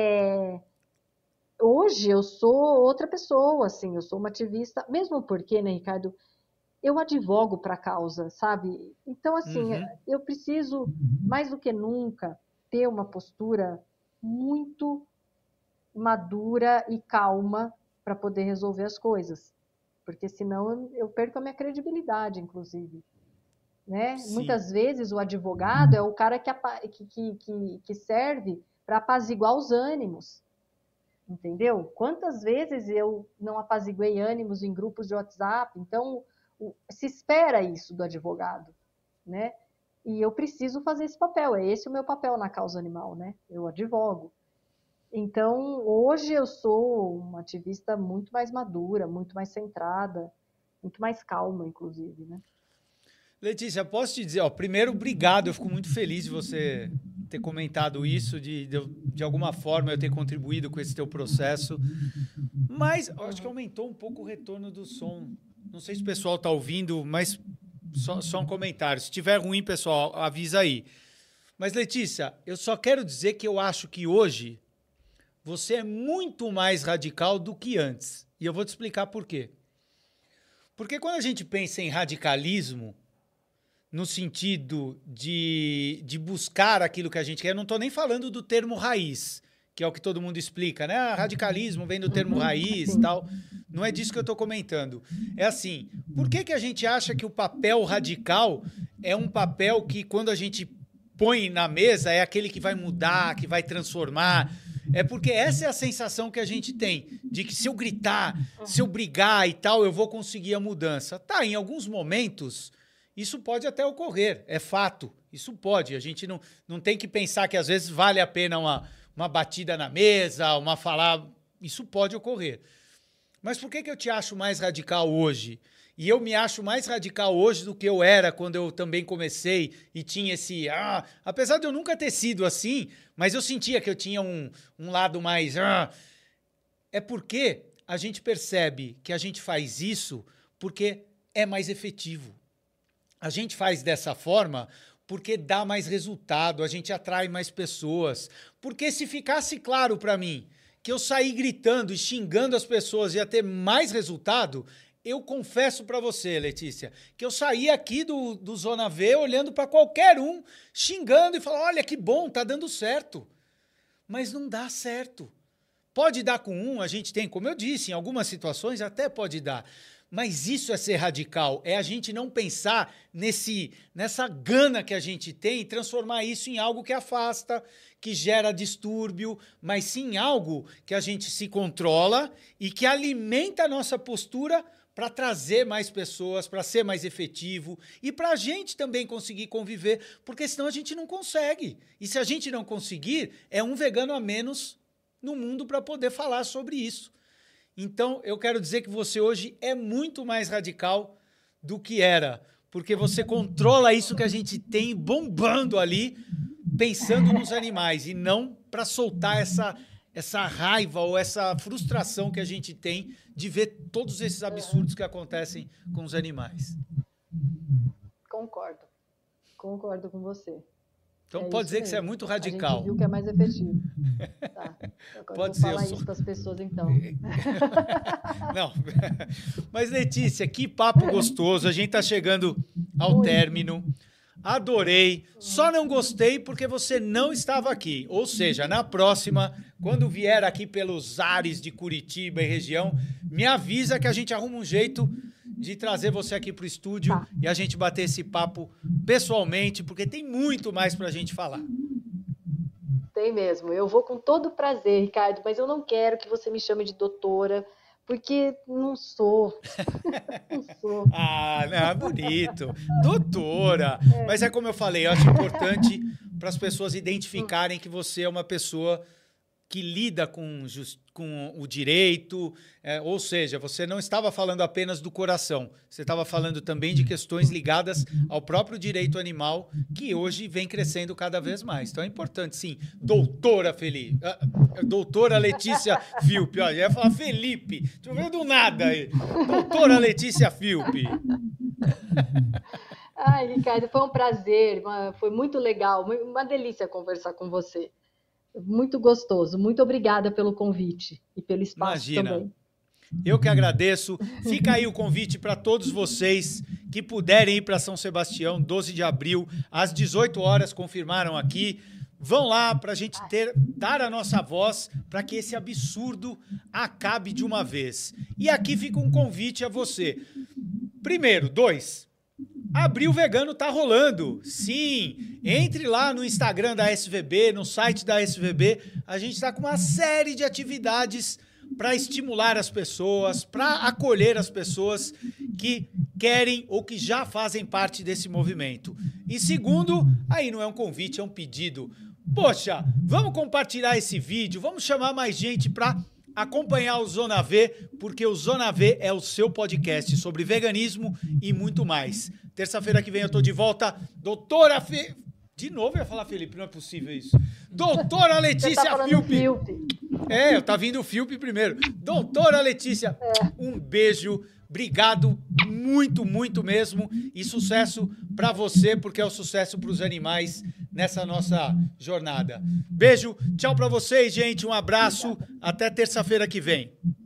hoje eu sou outra pessoa, assim, eu sou uma ativista, mesmo porque, né, Ricardo, eu advogo para a causa, sabe? Então, assim, eu preciso, mais do que nunca, ter uma postura muito madura e calma para poder resolver as coisas. Porque senão eu perco a minha credibilidade, inclusive. Né? Muitas vezes o advogado é o cara que serve para apaziguar os ânimos. Entendeu? Quantas vezes eu não apaziguei ânimos em grupos de WhatsApp? Então, se espera isso do advogado. Né? E eu preciso fazer esse papel. É esse o meu papel na causa animal. Né? Eu advogo. Então, hoje eu sou uma ativista muito mais madura, muito mais centrada, muito mais calma, inclusive, né? Letícia, posso te dizer, primeiro, obrigado, eu fico muito feliz de você ter comentado isso, de alguma forma eu ter contribuído com esse teu processo, mas eu acho que aumentou um pouco o retorno do som. Não sei se o pessoal está ouvindo, mas só um comentário. Se estiver ruim, pessoal, avisa aí. Mas, Letícia, eu só quero dizer que eu acho que hoje você é muito mais radical do que antes. E eu vou te explicar por quê. Porque quando a gente pensa em radicalismo, no sentido de buscar aquilo que a gente quer, eu não estou nem falando do termo raiz, que é o que todo mundo explica, né? Radicalismo vem do termo raiz e tal. Não é disso que eu estou comentando. É assim, por que a gente acha que o papel radical é um papel que, quando a gente põe na mesa, é aquele que vai mudar, que vai transformar? É porque essa é a sensação que a gente tem, de que se eu gritar, se eu brigar e tal, eu vou conseguir a mudança. Tá, em alguns momentos, isso pode até ocorrer, é fato, isso pode. A gente não tem que pensar que às vezes vale a pena uma batida na mesa, isso pode ocorrer. Mas por que eu te acho mais radical hoje? E eu me acho mais radical hoje do que eu era quando eu também comecei e tinha esse... apesar de eu nunca ter sido assim, mas eu sentia que eu tinha um lado mais... É porque a gente percebe que a gente faz isso porque é mais efetivo. A gente faz dessa forma porque dá mais resultado, a gente atrai mais pessoas. Porque se ficasse claro para mim que eu sair gritando e xingando as pessoas ia ter mais resultado... Eu confesso para você, Letícia, que eu saí aqui do Zona V olhando para qualquer um, xingando e falando, olha que bom, tá dando certo. Mas não dá certo. Pode dar com um, a gente tem, como eu disse, em algumas situações até pode dar. Mas isso é ser radical, é a gente não pensar nessa gana que a gente tem e transformar isso em algo que afasta, que gera distúrbio, mas sim em algo que a gente se controla e que alimenta a nossa postura para trazer mais pessoas, para ser mais efetivo e para a gente também conseguir conviver, porque senão a gente não consegue. E se a gente não conseguir, é um vegano a menos no mundo para poder falar sobre isso. Então, eu quero dizer que você hoje é muito mais radical do que era, porque você controla isso que a gente tem bombando ali, pensando nos animais, e não para soltar essa raiva ou essa frustração que a gente tem de ver todos esses absurdos que acontecem com os animais. Concordo com você. Então pode dizer que você é muito radical. A gente viu que é mais efetivo. Tá. Pode ser. Vou falar isso para as pessoas, então. Não. Mas, Letícia, que papo gostoso. A gente está chegando ao término. Adorei. Só não gostei porque você não estava aqui. Ou seja, na próxima, quando vier aqui pelos ares de Curitiba e região, me avisa que a gente arruma um jeito de trazer você aqui para o estúdio e a gente bater esse papo pessoalmente, porque tem muito mais para a gente falar. Tem mesmo. Eu vou com todo prazer, Ricardo, mas eu não quero que você me chame de doutora, porque não sou. Não sou. Ah, não, bonito. Doutora. Mas é como eu falei, eu acho importante para as pessoas identificarem que você é uma pessoa que lida com o direito, ou seja, você não estava falando apenas do coração, você estava falando também de questões ligadas ao próprio direito animal, que hoje vem crescendo cada vez mais. Então é importante, sim. Doutora Letícia Filpe, ó, eu ia falar Felipe, deixa eu ver do nada aí. Doutora Letícia Filpe. Ai, Ricardo, foi um prazer, foi muito legal, uma delícia conversar com você. Muito gostoso. Muito obrigada pelo convite e pelo espaço também. Eu que agradeço. Fica aí o convite para todos vocês que puderem ir para São Sebastião, 12 de abril, às 18 horas, confirmaram aqui. Vão lá para a gente dar a nossa voz para que esse absurdo acabe de uma vez. E aqui fica um convite a você. Primeiro, 2. Abril Vegano tá rolando. Sim, entre lá no Instagram da SVB, no site da SVB. A gente está com uma série de atividades para estimular as pessoas, para acolher as pessoas que querem ou que já fazem parte desse movimento. E segundo, aí não é um convite, é um pedido. Poxa, vamos compartilhar esse vídeo, vamos chamar mais gente para acompanhar o Zona V, porque o Zona V é o seu podcast sobre veganismo e muito mais. Terça-feira que vem eu tô de volta. Doutora De novo eu ia falar Felipe, não é possível isso. Doutora Letícia Filpe. Eu tá vindo o Filpe primeiro. Doutora Letícia, um beijo. Obrigado muito, muito mesmo. E sucesso para você, porque é o sucesso para os animais nessa nossa jornada. Beijo, tchau para vocês, gente. Um abraço. Até terça-feira que vem.